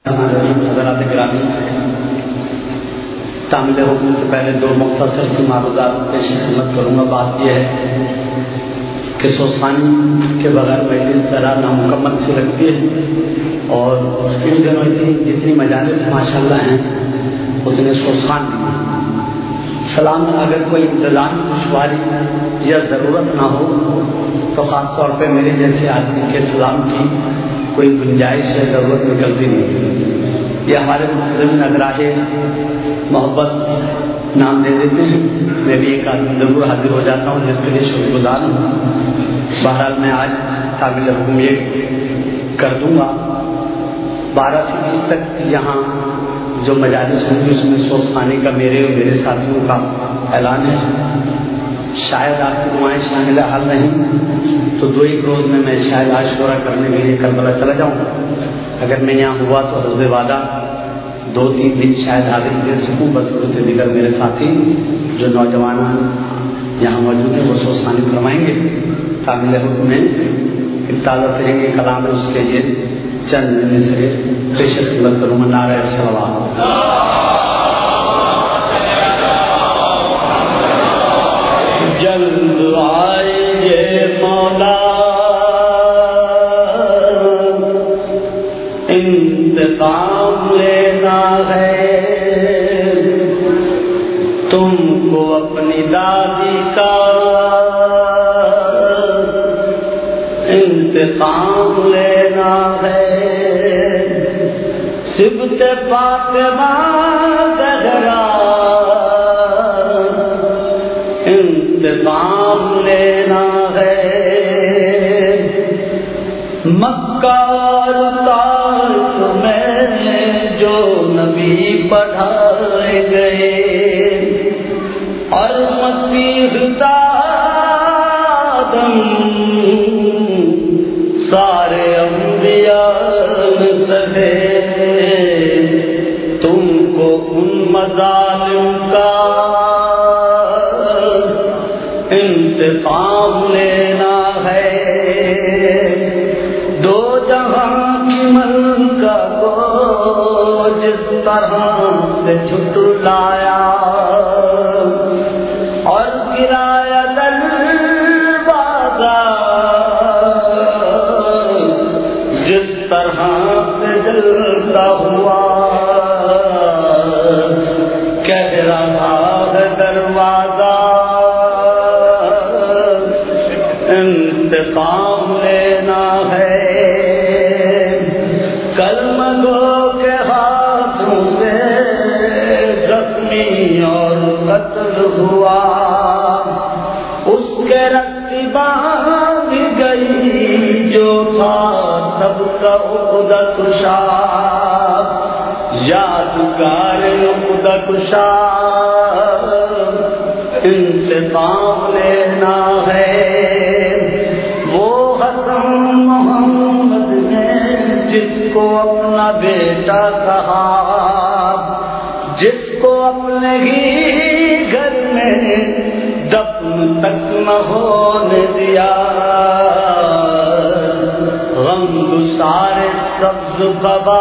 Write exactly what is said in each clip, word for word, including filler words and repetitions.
حضرات گرامی، تعمیل حکم سے پہلے دو مختصر سی معروضات پیش خدمت کروں گا۔ بات یہ ہے کہ سوسانی کے بغیر مجلس ذرا نامکمل سی لگتی ہے، اور ان دنوں اتنی جتنی مجالس ماشاء اللہ ہیں اتنے سوسان ہیں۔ سلام میں اگر کوئی انتظام دشواری یا ضرورت نہ ہو تو خاص طور پہ میرے جیسے آدمی کے سلام کی کوئی گنجائش یا ضرورت نکلتی نہیں۔ یہ ہمارے مسلم نگراہ محبت نام دے دیتے ہیں، میں بھی ایک آدمی ضرور حاضر ہو جاتا ہوں جس کے لیے شکر گزار ہوں۔ بہرحال میں آج تعمیل حکم یہ کر دوں گا۔ بارہ سے بیس تک یہاں جو مجالس ہوں گی اس میں سوس خانے کا میرے اور میرے ساتھیوں کا اعلان ہے۔ شاید آپ کی دعائیں شامل حال نہیں تو دو ایک روز میں میں شاید عاشورہ کرنے کے لیے کربلا چلا جاؤں۔ اگر میں یہاں ہوا تو حضرت وعدہ دو تین دن شاید حاضر دے سکوں، بصورت دیگر میرے ساتھی جو نوجوان یہاں موجود ہیں وہ سوس خانی فرمائیں گے۔ تعمیل حکم میں تازہ ترین کے کلام ہے، اس کے لیے چند میں سے پیش خدمت کروں گا۔ نعرہ صلوات۔ جلد آئیے مولا انتقام لینا ہے، تم کو اپنی دادی کا انتقام لینا ہے۔ صبت فاطمہ زہرا انتقام لینا ہے۔ مکہ اور طائف میں جو نبی پڑھائے گئے اور مسیح آدم سارے انبیاء سہے، تم کو ان مظالم کا انتقام لینا ہے۔ دو جہاں کی ملکہ کو جس طرح سے جھٹلایا اور گرایا دل جس طرح سے جلتا ہوا، کہہ رہا ہے دروازہ انتقام لینا ہے۔ کلمہ گو کے ہاتھوں سے زخمی اور قتل ہوا، اس کے رقبہ بھی گئی جو تھا سب کا عقدہ کشا، یادگار عقدہ کشا انتقام لینا ہے۔ وہ حسن محمد نے جس کو اپنا بیٹا کہا، جس کو اپنے ہی گھر میں دفن تک نہ ہونے دیا، غم گسارے سبز بابا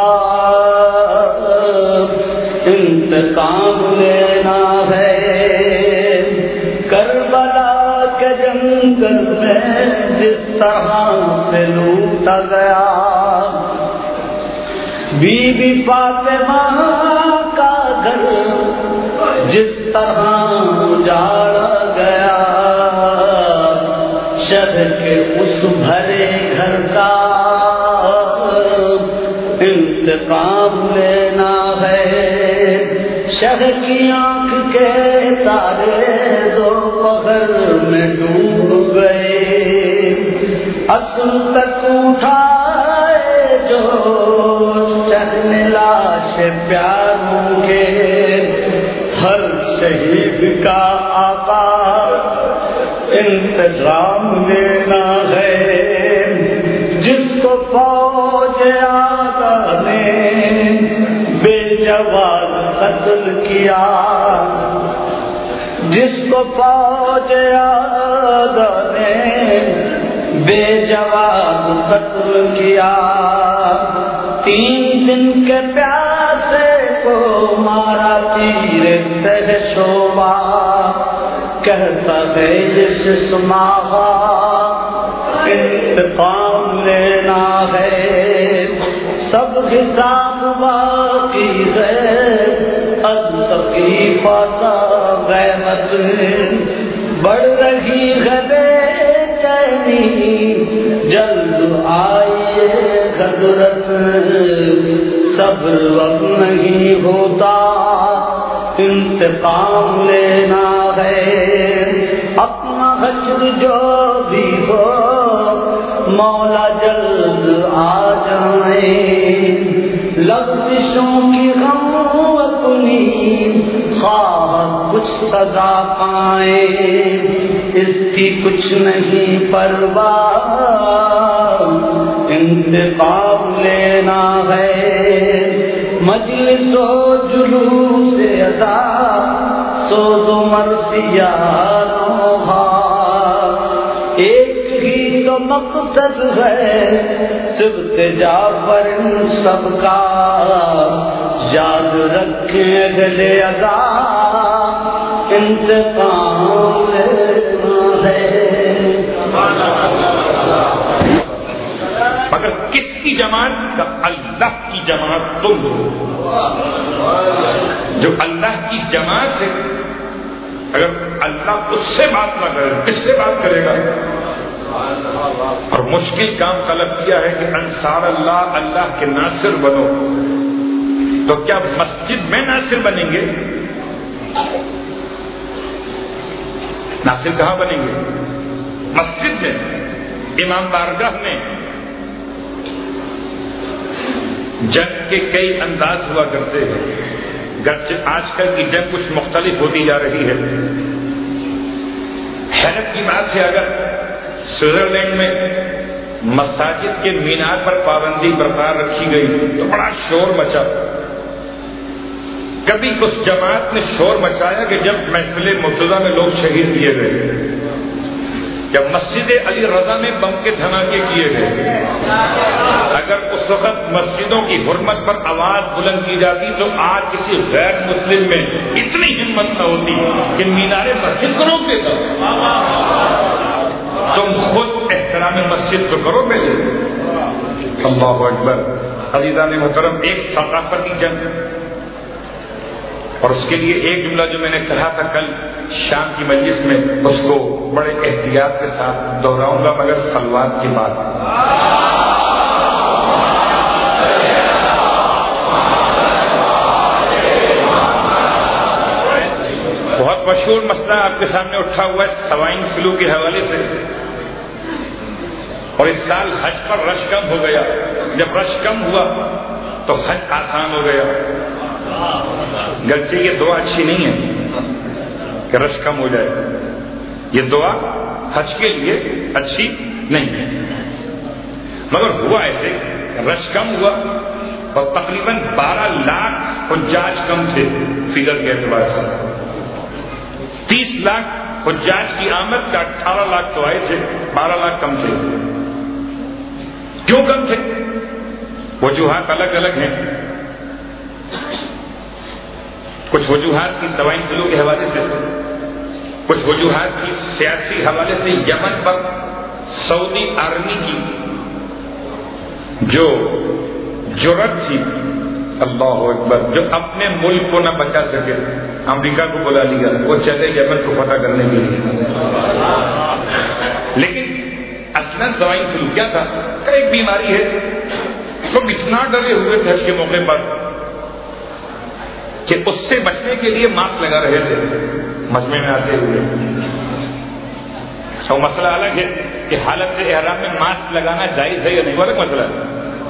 انتقام لینا ہے۔ کربلا کے جنگل میں جس طرح سے لوٹا گیا، بی بی فاطمہ کا گھر جس طرح اجاڑا گیا، شہر کے اس بھرے گھر کا انتقام لینا ہے۔ شہر کی آنکھ کے تارے دوپہر میں ڈوب گئے، اصل تک اٹھائے جو شہن لاش پیاروں کے، ہر شہید کا آقا انتقام لینا ہے۔ جس کو فوج آقا نے بے جواز قتل کیا، جس کو فوج آقا نے بے جواز قتل کیا، تین دن کے پیاسے کو مارا تیر تہ شعبہ، کہتا ہے جس سماغا انتقام لینا ہے، سب حساب باقی ہے، از ثقیفہ تا غیبت بڑھ رہی ہے بے چینی، جلد آئیے حضرت صبر وقت نہیں ہوتا، انتقام لینا ہے، اپنا حشر جو بھی ہو مولا جلد آ جائیں، لغزشوں کی غم اپنی خواہ کچھ سزا پائیں، اس کی کچھ نہیں پرواہ، انتقام لینا ہے، مجلس و جلوس ادا سوز و مرثیہ نوحہ، ایک ہی تو مقصد ہے صبح جعفر سب کا، یاد رکھیں اگلے ادا انتقام لینا ہے۔ مگر کس کی جماعت؟ اللہ کی جماعت تم ہو، جو اللہ کی جماعت ہے، اگر اللہ اس سے بات نہ کرے کس سے بات کرے گا؟ اور مشکل کام طلب کیا ہے کہ انصار اللہ، اللہ کے ناصر بنو، تو کیا مسجد میں ناصر بنیں گے؟ ناصر کہاں بنیں گے؟ مسجد میں، امام بارگاہ میں۔ جنگ کے کئی انداز ہوا کرتے ہیں، گرچہ آج کل کی جنگ کچھ مختلف ہوتی جا رہی ہے۔ حیرت کی بات ہے، اگر سوئٹزرلینڈ میں مساجد کے مینار پر پابندی برقرار رکھی گئی تو بڑا شور مچا۔ کبھی اس جماعت نے شور مچایا کہ جب محفل مرتضیٰ میں لوگ شہید کیے گئے، جب مسجد علی رضا میں بم کے دھماکے کیے گئے، اگر اس وقت مسجدوں کی حرمت پر آواز بلند کی جاتی تو آج کسی غیر مسلم میں اتنی ہمت نہ ہوتی کہ مینار مسجد کو روک دیتا۔ تم خود احترام مسجد تو کرو پہلے۔ اللہ اکبر۔ عزیزان محترم، ایک ثقافتی جنگ، اور اس کے لیے ایک جملہ جو میں نے کہا تھا کل شام کی مجلس میں، اس کو بڑے احتیاط کے ساتھ دہراؤں گا، مگر خلوات کی بات۔ بہت مشہور مسئلہ آپ کے سامنے اٹھا ہوا ہے سوائن فلو کے حوالے سے، اور اس سال حج پر رش کم ہو گیا۔ جب رش کم ہوا تو حج آسان ہو گیا، گرچہ یہ دعا اچھی نہیں ہے کہ رش کم ہو جائے، یہ دعا حج کے لیے اچھی نہیں ہے، مگر ہوا ایسے، رش کم ہوا اور تقریباً بارہ لاکھ حجاج کم تھے فگر کے اعتبار سے۔ تیس لاکھ حجاج کی آمد کا اٹھارہ لاکھ تو آئے تھے، بارہ لاکھ کم تھے۔ کیوں کم تھے؟ وجوہات الگ الگ ہیں۔ کچھ وجوہات کی سوائن فلو کے حوالے سے، کچھ وجوہات کی سیاسی حوالے سے۔ یمن پر سعودی آرمی کی جو جرأت تھی، اللہ اکبر، جو اپنے ملک کو نہ بچا سکے، امریکہ کو بلا لیا، وہ چلے یمن کو فتح کرنے کے لیے۔ لیکن اصلاً سوائن فلو کیا تھا؟ ایک بیماری ہے، لوگ اتنا ڈرے ہوئے تھے حج کے موقع پر کہ اس سے بچنے کے لیے ماسک لگا رہے تھے مجمع میں آتے ہوئے۔ تو مسئلہ الگ ہے کہ حالت احرام میں ماسک لگانا جائز ہے یا نہیں، وہ الگ مسئلہ ہے،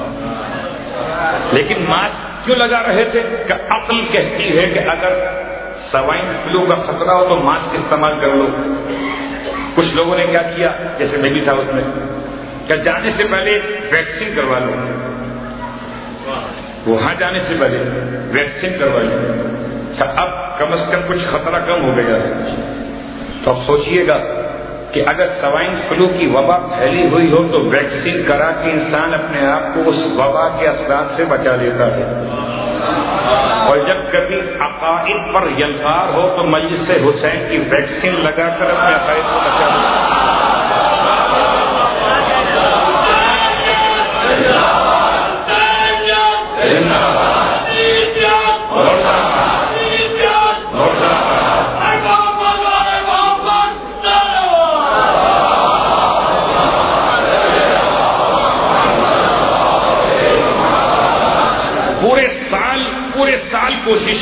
لیکن ماسک کیوں لگا رہے تھے؟ کہ عقل کہتی ہے کہ اگر سوائن فلو کا خطرہ ہو تو ماسک استعمال کر لو۔ کچھ لوگوں نے کیا کیا، جیسے میں بھی تھا اس میں، کہ جانے سے پہلے ویکسین کروا لو، وہاں جانے سے پہلے ویکسین کروا لو، اب کم از کم کچھ خطرہ کم ہو گیا ہے۔ تو اب سوچئے گا کہ اگر سوائن فلو کی وبا پھیلی ہوئی ہو تو ویکسین کرا کے انسان اپنے آپ کو اس وبا کے اثرات سے بچا لیتا ہے، اور جب کبھی عقائد پر یلغار ہو تو مجلس حسین کی ویکسین لگا کر اپنے عقائد کو بچا لیتا ہے۔ پورے سال پورے سال کوشش،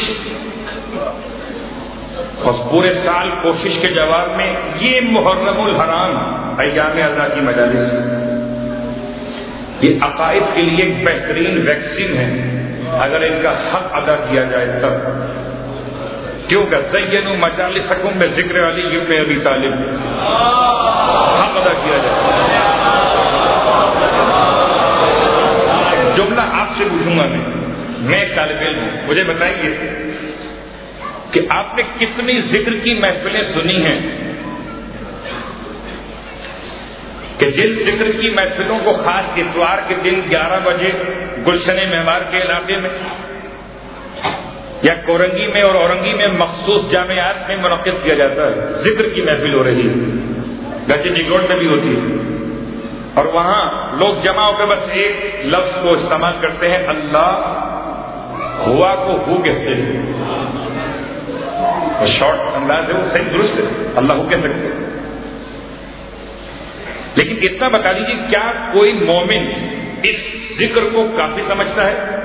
اور پورے سال کوشش کے جواب میں یہ محرم الحرام ایام ازاں کی مجالس یہ عقائد کے لیے ایک بہترین ویکسین ہے اگر ان کا حق ادا کیا جائے تب، کیونکہ زینوا مجالسکم بذکر علی ابن ابی طالب، حق ادا کیا جائے۔ جملہ آپ سے پوچھوں گا، میں میں ایک طالب علم ہوں، مجھے بتائیے کہ آپ نے کتنی ذکر کی محفلیں سنی ہیں کہ جن ذکر کی محفلوں کو خاص اتوار کے دن گیارہ بجے گلشن معمار کے علاقے میں یا کورنگی میں اور اورنگی میں مخصوص جامعات میں منعقد کیا جاتا ہے، ذکر کی محفل ہو رہی ہے، گچے نگروڈ میں بھی ہوتی ہے، اور وہاں لوگ جمع ہو کے بس ایک لفظ کو استعمال کرتے ہیں، اللہ ہوا کو ہو کہتے ہیں، شارٹ انداز ہے وہ صحیح درست ہے، اللہ ہو کہہ سکتے ہیں، لیکن اتنا بتا دیجیے کیا کوئی مومن اس ذکر کو کافی سمجھتا ہے؟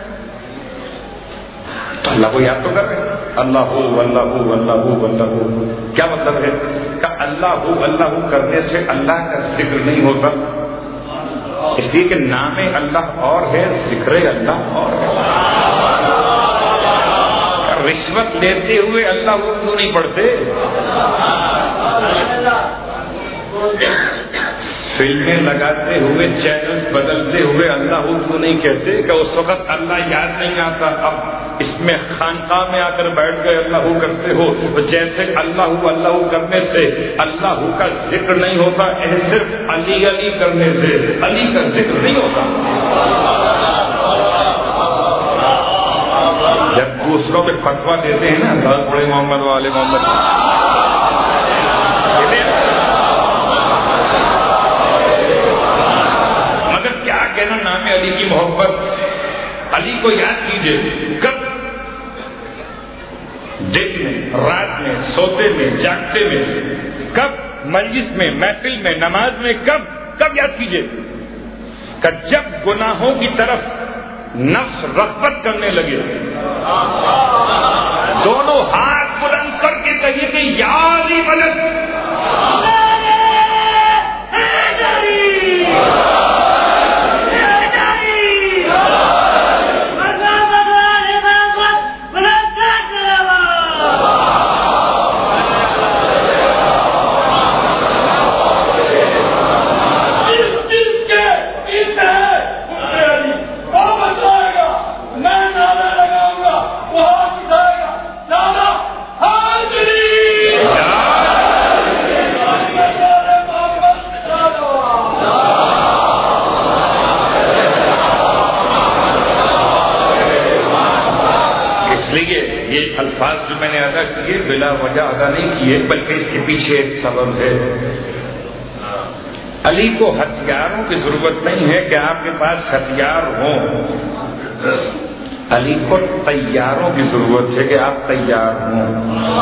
تو اللہ کو یاد تو کر رہے ہیں، اللہ ہو اللہ ہو اللہ ہو اللہ ہو، کیا مطلب ہے کہ اللہ ہو اللہ ہو کرنے سے اللہ کا ذکر نہیں ہوتا، اس لیے کہ نام اللہ اور ہے، ذکر اللہ اور ہے۔ رشوت لیتے ہوئے اللہ ہو کیوں نہیں پڑھتے؟ فلمیں لگاتے ہوئے چینل بدلتے ہوئے اللہ ہو کیوں نہیں کہتے کہ اس وقت اللہ یاد نہیں آتا، اب اس میں خانقاہ میں آ کر بیٹھ گئے اللہ ہو کرتے ہو، تو جیسے اللہ ہو اللہ ہو کرنے سے اللہ ہو کا ذکر نہیں ہوتا، صرف علی علی کرنے سے علی کا ذکر نہیں ہوتا۔ جب دوسروں پہ فتویٰ دیتے ہیں نا دس بڑے محمد والے محمد، مگر کیا کہنا نام علی کی محبت، علی کو یاد کیجئے، کب؟ دن میں، رات میں، سوتے میں، جاگتے میں، کب؟ مجلس میں، محفل میں، نماز میں، کب کب یاد کیجئے کہ جب گناہوں کی طرف نفس رغبت کرنے لگے، دونوں ہاتھ بلند کر کے کہیے کہ یا علی مدد، الفاظ جو میں نے ادا کیے بلا وجہ ادا نہیں کیے، بلکہ اس کے پیچھے ایک سبب ہے۔ علی کو ہتھیاروں کی ضرورت نہیں ہے کہ آپ کے پاس ہتھیار ہوں، علی کو تیاروں کی ضرورت ہے کہ آپ تیار ہوں۔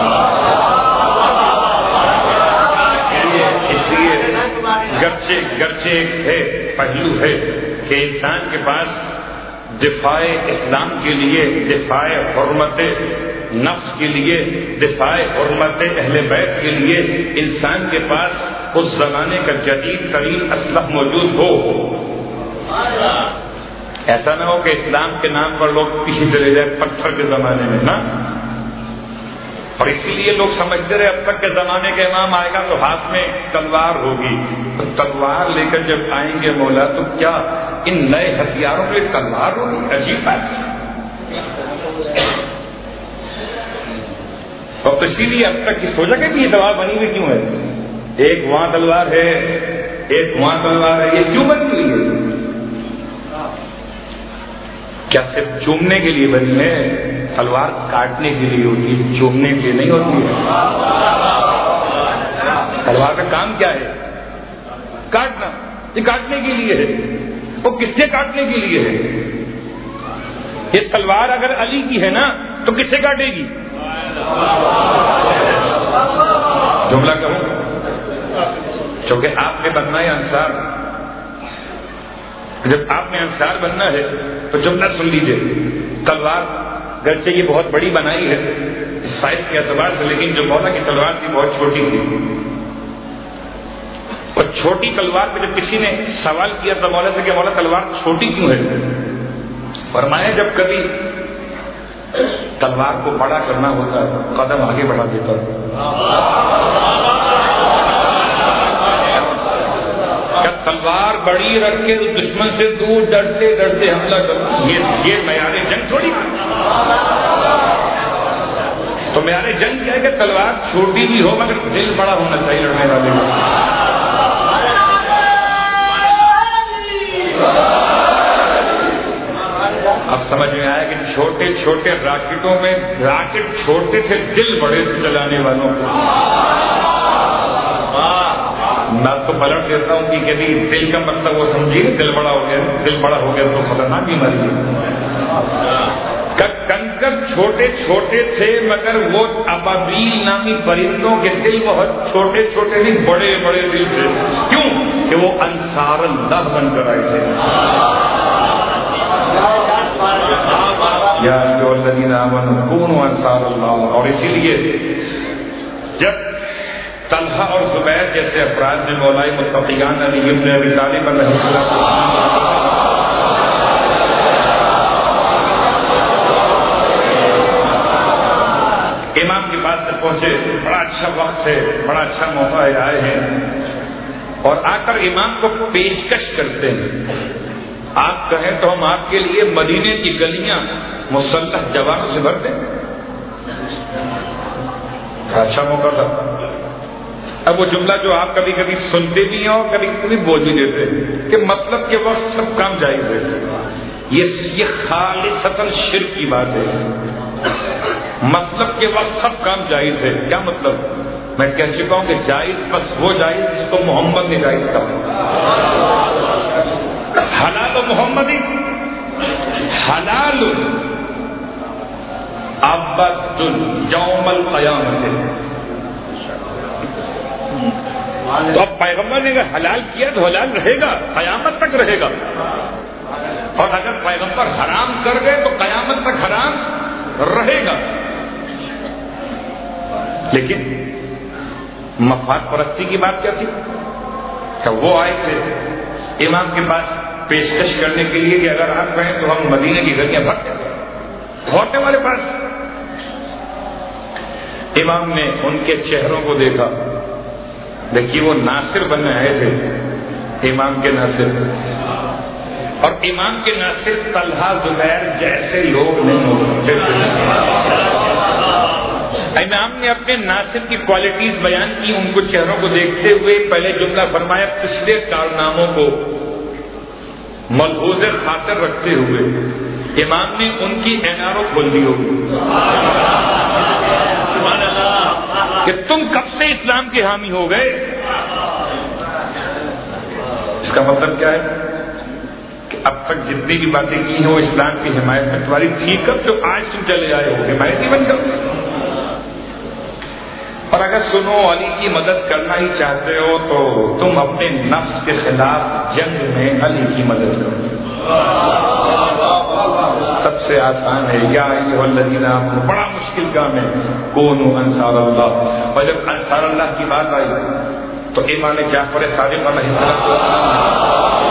اس لیے گرچہ گرچہ ایک ہے پہلو ہے کہ انسان کے پاس دفاع اسلام کے لیے، دفاع حرمت نفس کے لیے، دفاع حرمت اہل بیت کے لیے انسان کے پاس اس زمانے کا جدید ترین اسلحہ موجود ہو، ایسا نہ ہو کہ اسلام کے نام پر لوگ پیچھے چلے جائے پتھر کے زمانے میں نا، اور اسی لیے لوگ سمجھتے رہے اب تک کے زمانے کا امام آئے گا تو ہاتھ میں تلوار ہوگی، تو تلوار لے کر جب آئیں گے مولا تو کیا ان نئے ہتھیاروں میں تلوار ہوگی؟ عجیب بات۔ اور تو اسی لیے اب تک یہ سوچا کہ یہ دوا بنی ہوئی کیوں ہے؟ ایک وہاں تلوار ہے ایک وہاں تلوار ہے، یہ کیوں بنی ہوئی ہے؟ کیا صرف چومنے کے لیے بنی ہے؟ تلوار کاٹنے کے لیے ہوتی ہے، چومنے کے لیے نہیں ہوتی ہے۔ تلوار کا کام کیا ہے؟ کاٹنا، یہ کاٹنے کے لیے ہے۔ وہ کس سے کاٹنے کے لیے ہے؟ یہ تلوار اگر علی کی ہے نا تو کس سے کاٹے گی؟ جملہ کہوں چونکہ آپ نے بننا ہے انصار، جب آپ نے انصار بننا ہے تو جملہ سن لیجئے۔ تلوار گرچہ یہ بہت بڑی بنائی ہے سائز کے اعتبار سے، لیکن جو مولا کی تلوار تھی بہت چھوٹی تھی، اور چھوٹی تلوار پہ جب کسی نے سوال کیا تھا مولا سے کہ مولا تلوار چھوٹی کیوں ہے، فرمایا جب کبھی تلوار کو بڑا کرنا ہوتا ہے قدم آگے بڑھا دیتا ہے۔ جب تلوار بڑی رکھ کے دشمن سے دور ڈرتے ڈرتے حملہ کرو، یہ یہ معیار جنگ تھوڑی۔ تو معیار جنگ کیا ہے کہ تلوار چھوٹی بھی ہو مگر دل بڑا ہونا چاہیے لڑنے والے کا۔ اب سمجھ میں آیا کہ چھوٹے چھوٹے راکٹوں میں راکٹ چھوٹے تھے، دل بڑے تھے چلانے والوں کو۔ میں آپ کو پلٹ دیتا ہوں کہ کبھی دل کا مطلب وہ سمجھیے، دل بڑا ہو گیا، دل بڑا ہو گیا تو خطرناک بیماری ہے۔ کنکر چھوٹے چھوٹے تھے مگر وہ ابابیل نامی پرندوں کے دل بہت چھوٹے چھوٹے نہیں، بڑے بڑے دل تھے۔ کیوں کہ وہ انصار اللہ بن کر آئے تھے۔ یا ایھا الذین آمنوا کونوا انصار اللہ۔ اور اسی لیے جب طلحہ اور زبیر جیسے افراد نے مولائے متقیان علی ابن ابی طالب علیہ السلام امام کے پاس سے پہنچے، بڑا اچھا وقت ہے، بڑا اچھا موقع ہے، آئے ہیں اور آ کر امام کو پیشکش کرتے ہیں۔ آپ کہیں تو ہم آپ کے لیے مدینے کی گلیاں مسلح جوانوں سے بھر دیں۔ اچھا موقع تھا۔ اب وہ جملہ جو آپ کبھی کبھی سنتے بھی ہیں اور کبھی کبھی بول بھی دیتے ہیں کہ مطلب کے وقت سب کام جائز ہے، یہ یہ خالصتاً شرک کی بات ہے۔ مطلب کے وقت سب کام جائز ہے، کیا مطلب؟ میں کہہ چکا ہوں کہ جائز بس وہ جائز جس کو محمد نے جائز کہا۔ حلال و محمدی حلال ابد یوم القیامت۔ تو اب پیغمبر نے اگر حلال کیا تو حلال رہے گا، قیامت تک رہے گا، اور اگر پیغمبر حرام کر گئے تو قیامت تک حرام رہے گا۔ لیکن مفاد پرستی کی بات کیا تھی کہ وہ آئے تھے امام کے پاس پیشکش کرنے کے لیے کہ اگر آپ کہیں تو ہم مدینے کی گلیاں بھر دیں۔ ہوٹے والے پاس امام نے ان کے چہروں کو دیکھا، دیکھیے وہ ناصر بننے آئے تھے، امام کے ناصر، اور امام کے ناصر طلحہ زبیر جیسے لوگ نہیں ہو سکتے تھے۔ امام نے اپنے ناصر کی کوالٹیز بیان کی، ان کو چہروں کو دیکھتے ہوئے پہلے جملہ فرمایا، پچھلے کارناموں کو ملحوظ خاطر رکھتے ہوئے امام نے ان کی ایناروں کھول دی ہوگی کہ تم کب سے اسلام کے حامی ہو گئے۔ اس کا مطلب کیا ہے کہ اب تک جتنی بھی باتیں کی ہیں وہ اسلام کی حمایت میں تمہاری تھی، کب جو آج تم چلے آئے ہو حمایتی بن کر۔ اور اگر سنو علی کی مدد کرنا ہی چاہتے ہو تو تم اپنے نفس کے خلاف جنگ میں علی کی مدد کرو، سب سے آسان ہے۔ یا ایھا الذین آمنوا، بڑا مشکل کام ہے، کونوا انصار اللہ۔ اور جب انصار اللہ کی بات آئی تو امام جعفر صادق علیہ السلام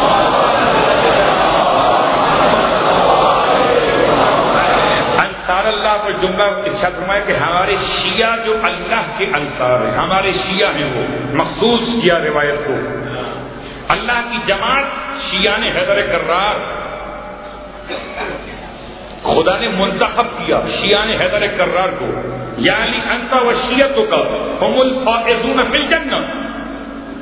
اللہ پر جملہ ارشاد فرمایا کہ ہمارے شیعہ جو اللہ کے انصار ہیں، ہمارے شیعہ ہیں، وہ مخصوص کیا روایت کو، اللہ کی جماعت شیعہ نے حیدر کرار، خدا نے منتخب کیا شیعہ نے حیدر کرار کو، یعنی انت و شیعتک ہم الفائزون فی الجنہ،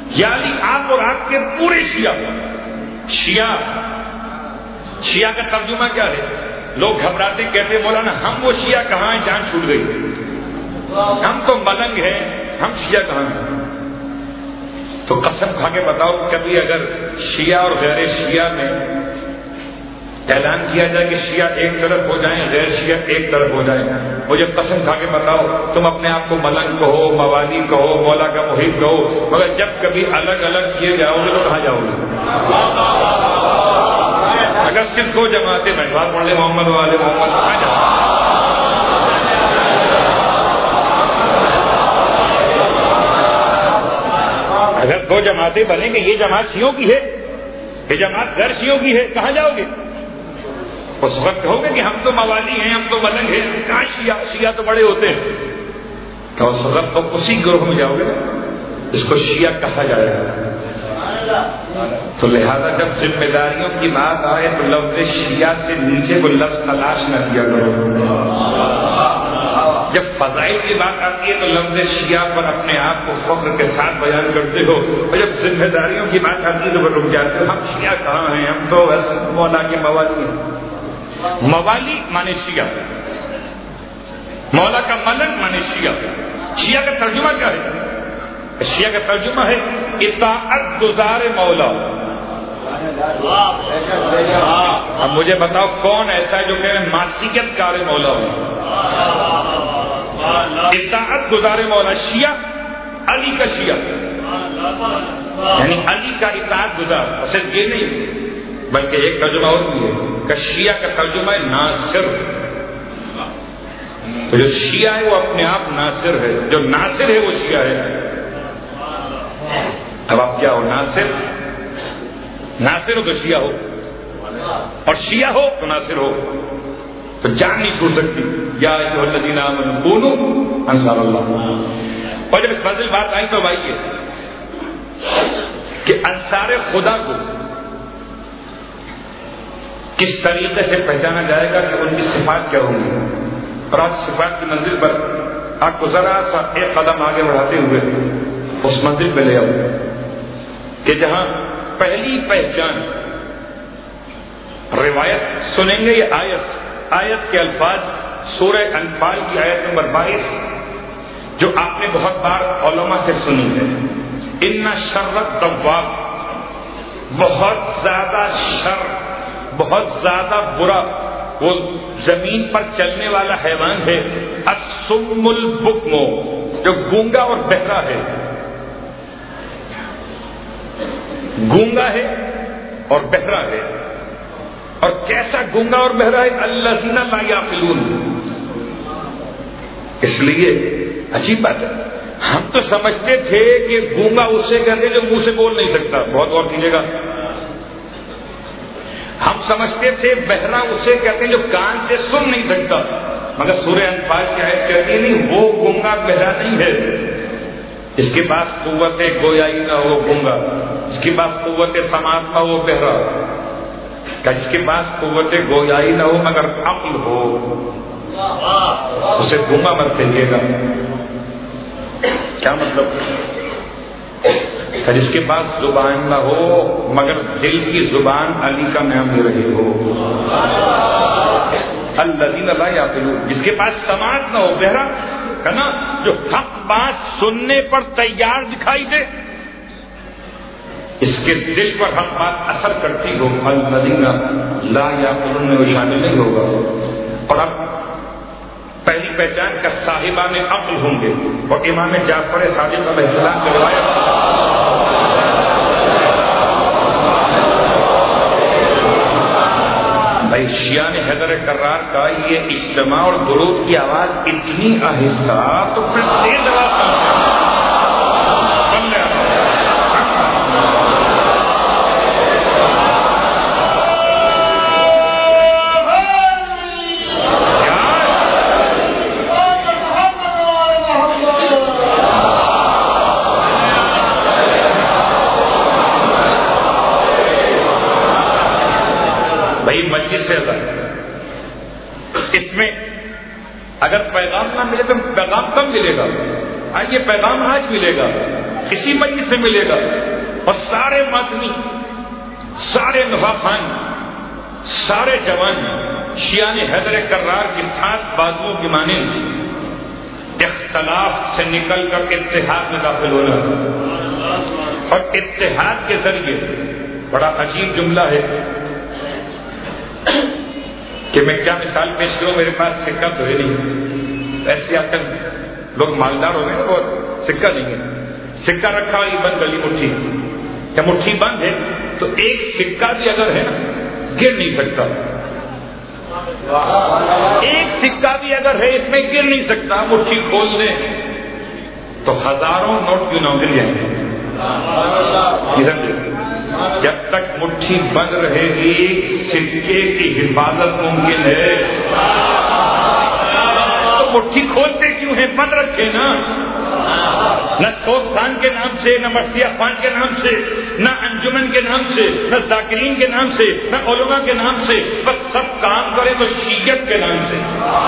یا علی آپ اور آپ کے پورے شیعہ شیعہ شیعہ کا ترجمہ کیا ہے؟ لوگ گھبراتے کہتے مولانا ہم وہ شیعہ کہاں ہیں جان چھوٹ گئی، ہم تو ملنگ ہیں، ہم شیعہ کہاں ہیں؟ تو قسم کھا کے بتاؤ کبھی اگر شیعہ اور غیر شیعہ میں اعلان کیا جائے کہ شیعہ ایک طرف ہو جائیں غیر شیعہ ایک طرف ہو جائیں، مجھے قسم کھا کے بتاؤ تم اپنے آپ کو ملنگ کہو، موالی کہو، مولا کا محب کہو، مگر جب کبھی الگ الگ کیے جاؤ گے تو کہاں جاؤ گے؟ اگر صرف دو جماعتیں بنوا پڑھ لے محمد والے محمد کہاں جاؤ؟ اگر دو جماعتیں بنیں گے یہ جماعت شیعوں کی ہے، یہ جماعت غیر شیعوں کی ہے، کہاں جاؤ گے؟ اس وقت کہو گے کہ ہم تو موالی ہیں، ہم تو ملنگ ہیں، کہاں شیعہ؟ شیعہ تو بڑے ہوتے ہیں، تو اس وقت تو اسی گروہ میں جاؤ گے اس کو شیعہ کہا جائے گا۔ تو لہذا جب ذمہ داریوں کی بات آئے تو لفظ شیعہ سے نیچے کو لفظ تلاش نہ کیا کرو۔ جب فضائل کی بات آتی ہے تو لفظ شیعہ پر اپنے آپ کو فخر کے ساتھ بیان کرتے ہو، اور جب ذمہ داریوں کی بات آتی ہے تو وہ رک جاتے ہو، ہم شیعہ کہاں ہیں، ہم تو مولا کے موالی ہیں۔ موالی مانے شیعہ، مولا کا ملنگ مانے شیعہ۔ شیعہ کا ترجمہ کیا ہے؟ شیعہ کا ترجمہ ہے اطاعت گزار مولا۔ اب مجھے بتاؤ کون ایسا ہے جو کہ معصیت کار مولا ہو؟ اطاعت گزار مولا شیعہ، علی کا شیعہ یعنی علی کا اطاعت گزار۔ صرف یہ نہیں بلکہ ایک ترجمہ اور بھی ہے کہ شیعہ کا ترجمہ ہے ناصر۔ تو جو شیعہ ہے وہ اپنے آپ ناصر ہے، جو ناصر ہے وہ شیعہ ہے۔ اب آپ کیا ہو؟ ناصر ناصر ہو تو شیعہ ہو، اور شیعہ ہو تو ناصر ہو، تو جان نہیں چھوڑ سکتی۔ یا ایھا الذین آمنوا کونوا انصار اللہ۔ اور جب اس فضل بات آئی تو آئیے کہ انصار خدا کو کس طریقے سے پہچانا جائے گا کہ ان کی صفات کیا ہوں گی۔ اور آج صفات کی منزل پر آپ کو ذرا سا ایک قدم آگے بڑھاتے ہوئے اس منزل پہ لے آؤ کہ جہاں پہلی پہچان روایت سنیں گے یہ آیت آیت کے الفاظ سورہ انفال کی آیت نمبر بائیس جو آپ نے بہت بار علماء سے سنی ہے۔ ان شر الدواب، بہت زیادہ شر، بہت زیادہ برا وہ زمین پر چلنے والا حیوان ہے الصم البکم، جو گونگا اور بہرا ہے۔ گونگا ہے اور بہرا ہے، اور کیسا گونگا اور بہرا ہے؟ الذین لا یعقلون۔ اس لیے عجیب بات ہے، ہم تو سمجھتے تھے کہ گونگا اسے کہتے جو منہ سے بول نہیں سکتا، بہت غور کیجیے گا، ہم سمجھتے تھے بہرا اسے کہتے ہیں جو کان سے سن نہیں سکتا، مگر سورہ انفال کی آیت کہتی ہے نہیں، وہ گونگا بہرا نہیں ہے، اس کے پاس قوت گویائی نہ ہو گونگا، اس کے پاس قوت سماعت نہ ہو بہرا، کہ جس کے پاس قوت گویائی نہ ہو مگر عقل ہو اسے گونگا مت کہیے گا۔ کیا مطلب؟ کہ جس کے پاس زبان نہ ہو مگر دل کی زبان علی کا نام لے رہی ہو۔ الذین لا یعقلون، جس کے پاس سماعت نہ ہو، بہرا ہے نا، جو حق بات سننے پر تیار دکھائی دے، اس کے دل پر حق بات اثر کرتی ہو، الذین لا یعقلون میں وہ شامل نہیں ہوگا۔ اور اب پہلی پہچان کا صاحبان عقل ہوں گے، اور امام جعفر صادق علیہ السلام کی روایت بھائی شیعہ نے حیدر کرار کا یہ اجتماع اور درود کی آواز اتنی آہستہ تو پھر تیز آواز اس میں اگر پیغام نہ ملے تو پیغام کب ملے گا؟ آج یہ پیغام آج ملے گا، اسی مجلس میں ملے گا. اور سارے ماتمی، سارے نوافان، سارے جوان شیعان حیدر کرار کی سات بازوؤں کی مانند اختلاف سے نکل کر اتحاد میں داخل ہونا. اور اتحاد کے ذریعے بڑا عجیب جملہ ہے کہ میں کیا مثال پیش کروں، میرے پاس سکہ تو ہے نہیں. ایسے آ کر لوگ مالدار ہو گئے اور سکہ نہیں ہے. سکہ رکھا ہوئی بند گلی مٹھی، یا مٹھی بند ہے تو ایک سکہ بھی اگر ہے نا گر نہیں سکتا. ایک سکہ بھی اگر ہے اس میں گر نہیں سکتا. مٹھی کھول دیں تو ہزاروں نوٹ کیوں نہ گر جائیں گے. جب تک مٹھی بند رہے گی سکے کی حفاظت ممکن ہے. تو مٹھی کھولتے کیوں ہیں؟ بند رکھے نا. نہ سوستان کے نام سے، نہ مرثیہ خان کے نام سے، نہ انجمن کے نام سے، نہ ذاکرین کے نام سے، نہ علماء کے نام سے، بس سب کام کرے تو شیعت کے نام سے.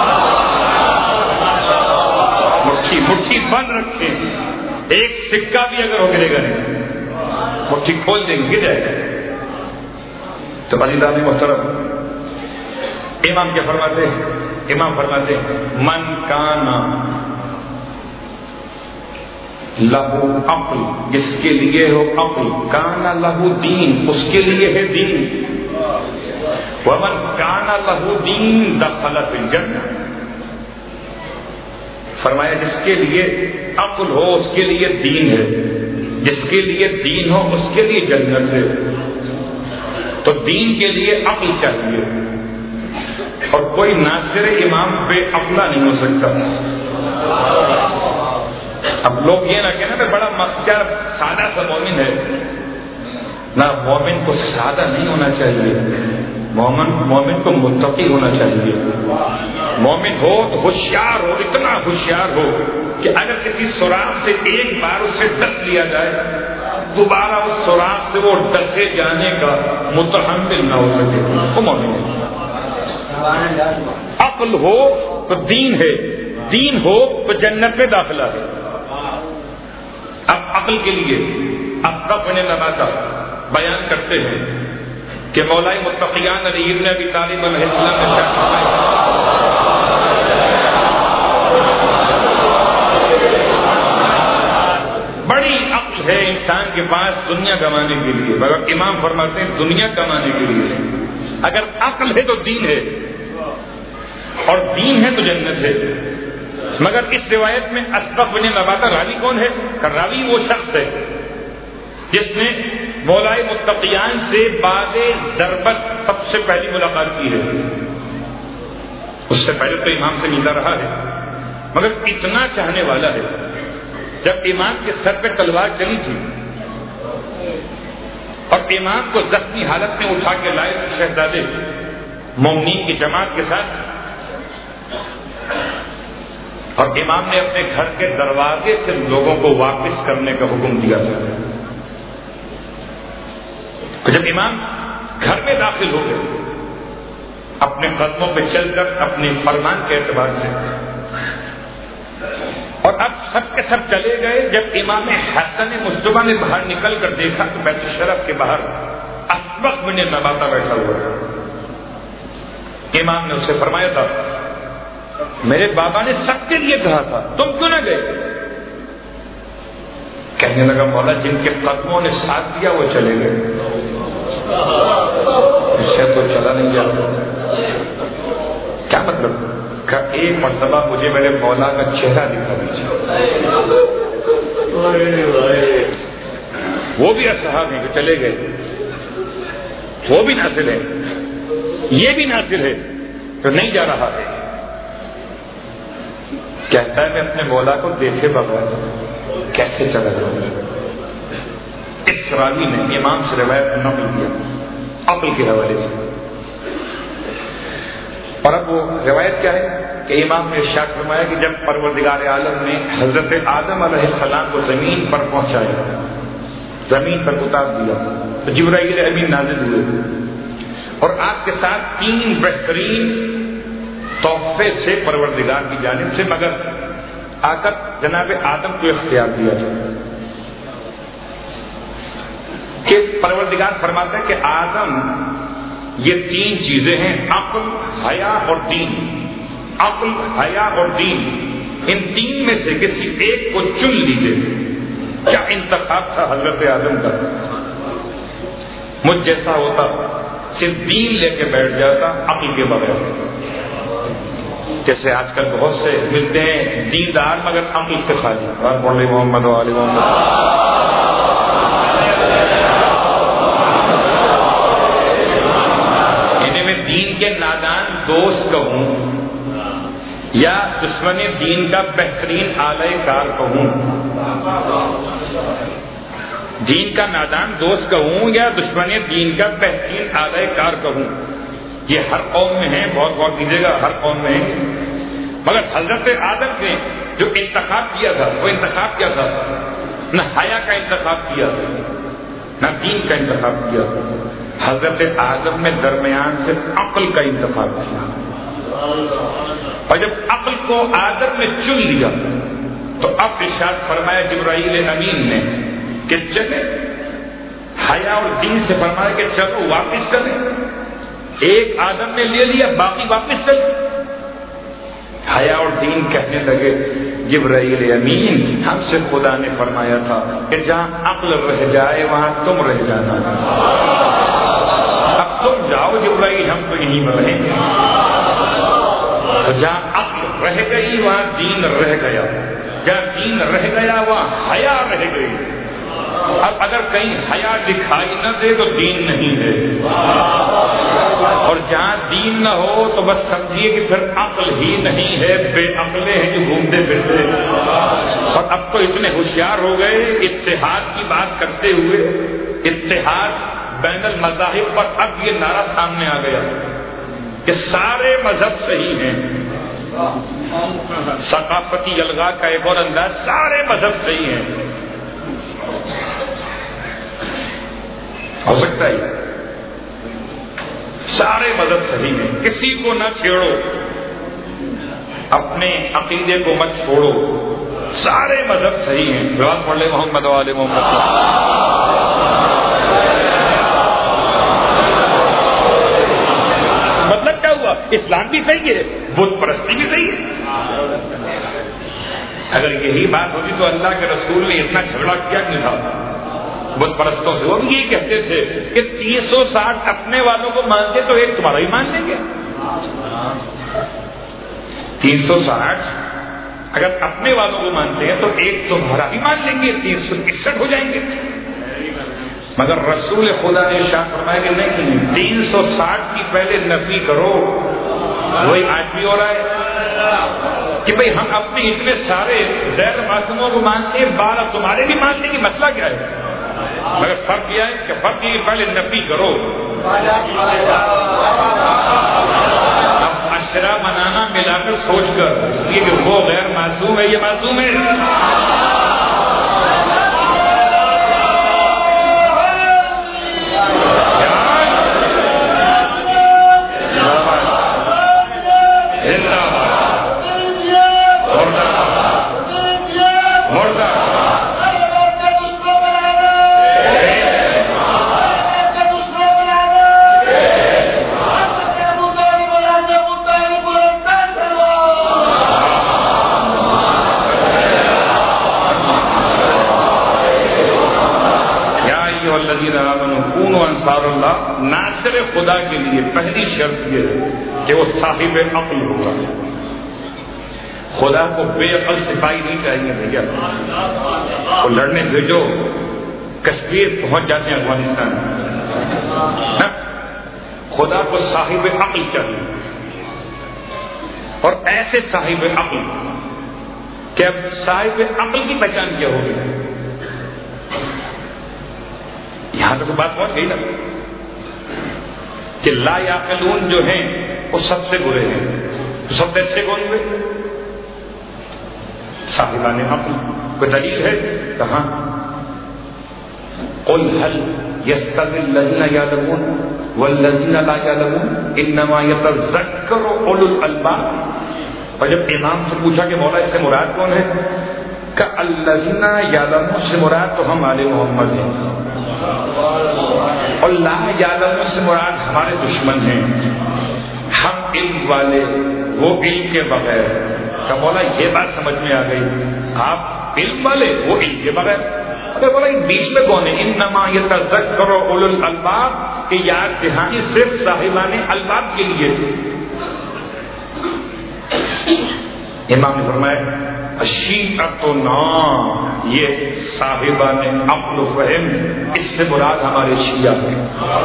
مٹھی مٹھی بند رکھے. ایک سکہ بھی اگر ہو گرے گا نہیں، مٹھی کھول دیں گے گر جائے گا. تو عزیزان محترم، امام کیا فرماتے ہیں؟ امام فرماتے ہیں من کانا لہو عقل، جس کے لیے ہو عقل، کانا لہو دین، اس کے لیے ہے دین. ومن کانا لہو دین دخل فی الجنہ. فرمایا جس کے لیے عقل ہو اس کے لیے دین ہے، جس کے لیے دین ہو اس کے لیے جنت ہے. تو دین کے لیے عقل چاہیے، اور کوئی ناصر امام بے عقلہ نہیں ہو سکتا. اب لوگ یہ نہ کہنا کہ بڑا مختار سادہ سا مومن ہے. نہ، مومن کو سادہ نہیں ہونا چاہیے، مومن مومن کو متقی ہونا چاہیے. مومن ہو تو ہوشیار ہو، اتنا ہوشیار ہو کہ اگر کسی سوراخ سے ایک بار اسے ڈس لیا جائے دوبارہ اس سوراخ سے وہ ڈسے جانے کا متحمل نہ ہو سکے. وہ مومن ہے. عقل ہو تو دین ہے، دین ہو تو جنت میں داخلہ ہے. اب عقل کے لیے اسبق بن نباتہ بیان کرتے ہیں کہ مولا متقیان علی ابن ابی طالب علیہ السلام نے شرط بڑی عقل ہے انسان کے پاس دنیا کمانے کے لیے، مگر امام فرماتے ہیں دنیا کمانے کے لیے اگر عقل ہے تو دین ہے، اور دین ہے تو جنت ہے. مگر اس روایت میں اسبق بن نباتہ راوی کون ہے؟ راوی وہ شخص ہے جس نے مولا متقیان سے بعد ضربت سب سے پہلی ملاقات کی ہے. اس سے پہلے تو امام سے ملتا رہا ہے، مگر اتنا چاہنے والا ہے. جب امام کے سر پہ تلوار چلی تھی اور امام کو زخمی حالت میں اٹھا کے لائے شہزادے مومنین کی جماعت کے ساتھ، اور امام نے اپنے گھر کے دروازے سے لوگوں کو واپس کرنے کا حکم دیا تھا. جب امام گھر میں داخل ہو گئے اپنے قدموں پہ چل کر اپنے فرمان کے اعتبار سے، اور اب سب کے سب چلے گئے، جب امام حسن مصطفیٰ نے باہر نکل کر دیکھا تو بیت الشرف کے باہر اسبق بن نباتہ بیٹھا ہوا تھا. امام نے اسے فرمایا تھا میرے بابا نے سب کے لیے کہا تھا، تم کیوں نہ گئے؟ کہنے لگا مولا جن کے قدموں نے ساتھ دیا وہ چلے گئے، اسے تو چلا نہیں جاتا. کیا مطلب؟ کہ ایک مرتبہ مجھے میرے مولا کا چہرہ دکھا دیجیے. وہ بھی اصحاب ہیں کہ چلے گئے، وہ بھی ناصر ہے، یہ بھی ناصر ہے تو نہیں جا رہا ہے. کہتا ہے میں اپنے مولا کو دیکھے بغیر کیسے چلا جاؤں. اس راوی نے امام سے روایت نقل کیا عقل کے حوالے سے. اور اب وہ روایت کیا ہے کہ امام نے ارشاد فرمایا کہ جب پروردگار عالم نے حضرت آدم علیہ السلام کو زمین پر پہنچایا، زمین پر اتار دیا تو جبرائیل امین نازل ہوئے اور آپ کے ساتھ تین بہترین تحفے سے پروردگار کی جانب سے، مگر آ کر جناب آدم کو اختیار دیا جائے. کہ پروردگار فرماتا ہے کہ آدم یہ تین چیزیں ہیں، عقل، حیا اور دین. عقل، حیا اور دین، ان تین میں سے کسی ایک کو چن لیجیے. کیا انتخاب تھا حضرت آدم کا؟ مجھ جیسا ہوتا صرف دین لے کے بیٹھ جاتا عقل کے بغیر. جیسے آج کل بہت سے ملتے ہیں دیندار مگر عقل سے خالی. بولے محمد علی محمد. انہیں میں دین کے نادان دوست کہوں یا دشمن دین کا بہترین آلہ کار کہوں؟ دین کا نادان دوست کہوں یا دشمن دین کا بہترین آلہ کار کہوں؟ یہ ہر قوم میں ہے، بہت غور کیجیے گا، ہر قوم میں ہے. مگر حضرت آدم نے جو انتخاب کیا تھا وہ انتخاب کیا تھا؟ نہ حیا کا انتخاب کیا نہ دین کا انتخاب کیا. حضرت آدم نے درمیان سے عقل کا انتخاب کیا. اور جب عقل کو آدم نے چن لیا تو اب ارشاد فرمایا جبرائیل امین نے کہ چلے. حیا اور دین سے فرمایا کہ چلو واپس چلے. ایک آدم نے لے لیا، باقی واپس چلے. حیا اور دین کہنے لگے جبرائیل امین ہم سے خدا نے فرمایا تھا کہ جہاں عقل رہ جائے وہاں تم رہ جانا. اب تم جاؤ جبرائیل، ہم تو یہیں پر رہیں گے. جہاں عقل رہ گئی وہاں دین رہ گیا، جہاں دین رہ گیا وہاں حیا رہ گئی. اب اگر کہیں حیا دکھائی نہ دے تو دین نہیں ہے، اور جہاں دین نہ ہو تو بس سمجھیے کہ پھر عقل ہی نہیں ہے، بے عقلے ہیں جو گھومتے پھرتے. اور اب تو اتنے ہوشیار ہو گئے اتحاد کی بات کرتے ہوئے، اتحاد بین المذاہب پر اب یہ نعرہ سامنے آ گیا کہ سارے مذہب صحیح ہیں. ثقافتی الغا کا ایک اور انداز، سارے مذہب صحیح ہیں. ہو سکتا ہے سارے مذہب صحیح ہیں، کسی کو نہ چھیڑو، اپنے عقیدے کو مت چھوڑو، سارے مذہب صحیح ہیں. جواب پڑھ لے محمد والے محمد. مطلب کیا ہوا؟ اسلام بھی صحیح ہے، بت پرستی بھی صحیح ہے. اگر یہی بات ہوتی تو اللہ کے رسول نے اتنا جھگڑا کیا کیوں تھا بت پرستوں سے؟ وہ بھی یہی کہتے تھے کہ تین سو ساٹھ اپنے والوں کو مانتے تو ایک تمہارا ہی مان لیں گے. تین سو ساٹھ اگر اپنے والوں کو مانتے ہیں تو ایک تمہارا ہی مان لیں گے، تین سو اکسٹھ ہو جائیں گے. مگر رسول خدا نے ارشاد فرمایا کہ نہیں، تین سو ساٹھ کی پہلے نفی کرو. وہی آج بھی ہو رہا ہے کہ بھئی ہم اپنے اتنے سارے غیر معصوموں کو مانتے ہیں، بارہ تمہارے بھی مانتے ہیں، مسئلہ کیا ہے؟ مگر فرق یہ ہے کہ فرق یہ پہلے نفی کرو. اب عشرہ منانا ملا کر سوچ کر یہ کہ وہ غیر معصوم ہے، یہ معصوم ہے. ناصر خدا کے لیے پہلی شرط یہ ہے کہ وہ صاحب عقل ہوگا. خدا کو بے عقل سپاہی نہیں چاہیے بھیا. وہ لڑنے بھیجو، کشمیر پہنچ جاتے ہیں افغانستان. خدا کو صاحب عقل چاہیے، اور ایسے صاحب عقل کہ اب صاحب عقل کی پہچان کیا ہوگی. یہاں تک بات پہنچ گئی نا کہ لا یعقلون جو ہیں وہ سب سے برے ہیں، تو سب سے اچھے کون ہوئے؟ صاحبان عقل. کوئی دلیل ہے؟ کہاں؟ قل هل يستوي الذين يعلمون والذين لا يعلمون انما يتذكر اولو الالباب. اور جب امام سے پوچھا کہ مولا اس سے مراد کون ہے، کہ الذين يعلمون سے مراد تو ہم آل محمد ہیں. اور لا یعلم سے مراد ہمارے دشمن ہیں، ہم علم والے وہ علم کے بغیر. کہ مولا یہ بات سمجھ میں آ گئی، آپ علم والے وہ علم کے بغیر. ارے بولا بیچ میں کون ہے؟ انما یتذکر اولو الالباب، کہ یاد دہانی صرف صاحبان الباب کے لیے. امام نے فرمایا الشیعۃنا، یہ صاحبان عقل و فہم، اس سے مراد ہمارے شیعہ ہیں،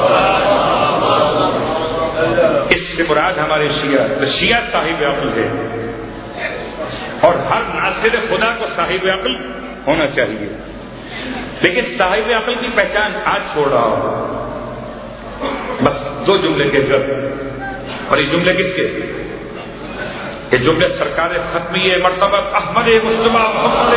اس سے مراد ہمارے شیعہ. تو شیعہ صاحب عقل ہے، اور ہر ناصر خدا کو صاحب عقل ہونا چاہیے. لیکن صاحب عقل کی پہچان آج چھوڑ رہا ہوں. بس دو جملے کے گھر، اور یہ جملے کس کے؟ یہ جملے سرکار ختمی مرتبہ احمد مصطفیٰ محمد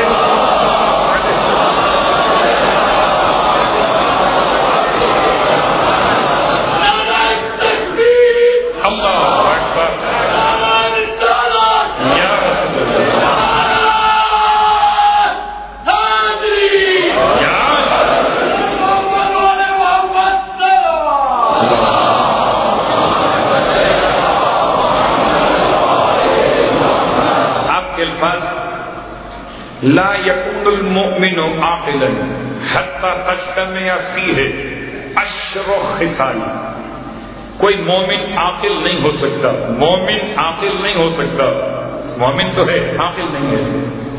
لا يكون المؤمن عاقلا حتى تجتمع فيه عشر خصال. کوئی مومن عاقل نہیں ہو سکتا، مومن عاقل نہیں ہو سکتا. مومن تو ہے، عاقل نہیں ہے.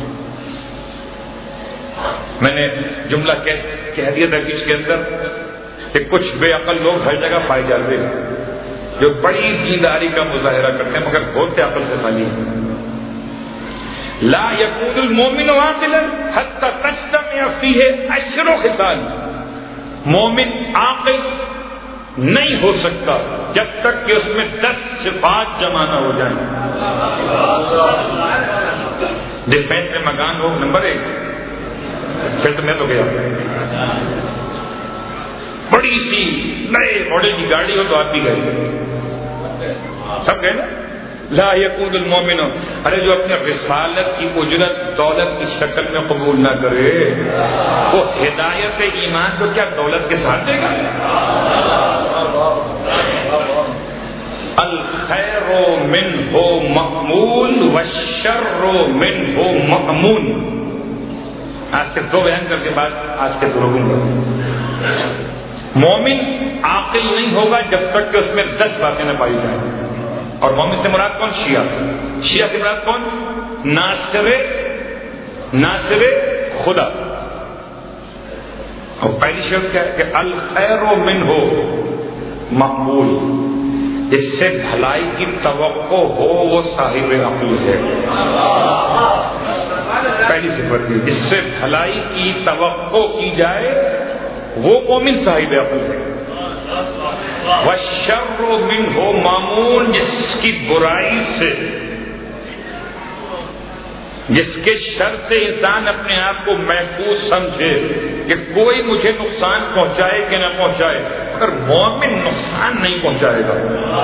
میں نے جملہ کہہ دیا تھا کہ اس کے اندر کہ کچھ بے عقل لوگ ہر جگہ پائے جاتے ہیں جو بڑی دینداری کا مظاہرہ کرتے ہیں مگر بہت عقل سے خالی ہیں. لا يكون المؤمن عاقلا حتى تجتمع فيه عشر خصال. مومن عاقل نہیں ہو سکتا جب تک کہ اس میں دس صفات جمع نہ ہو جائیں. ڈیفینس میں مکان ہو نمبر ایک، پھر تو میں تو گیا. بڑی سی نئے ماڈل کی گاڑی ہو تو آپ بھی گئے، سب گئے نا. لا يكون المؤمن، ارے جو اپنے رسالت کی اجرت دولت کی شکل میں قبول نہ کرے وہ ہدایت ایمان کو کیا دولت کے ساتھ دے گا؟ الخیر منہ مأمول والشر منہ مأمون. آج سے دو بیان کر کے بعد آج سے دو رکوں گا. مومن عاقل نہیں ہوگا جب تک کہ اس میں دس باتیں نہ پائی جائیں. اور مومن سے مراد کون؟ شیعہ. شیعہ سے مراد کون؟ ناصر ناصر خدا. اور پہلی شرط کیا ہے کہ الخیر منہ مقبول، اس سے بھلائی کی توقع ہو وہ صاحب عقل ہے. پہلی صفت ہے اس سے بھلائی کی توقع کی جائے وہ مومن صاحب عقل ہے. والشر منہ مامون، جس کی برائی سے، جس کے شر سے انسان اپنے آپ کو محفوظ سمجھے کہ کوئی مجھے نقصان پہنچائے کہ نہ پہنچائے، اگر مومن نقصان نہیں پہنچائے گا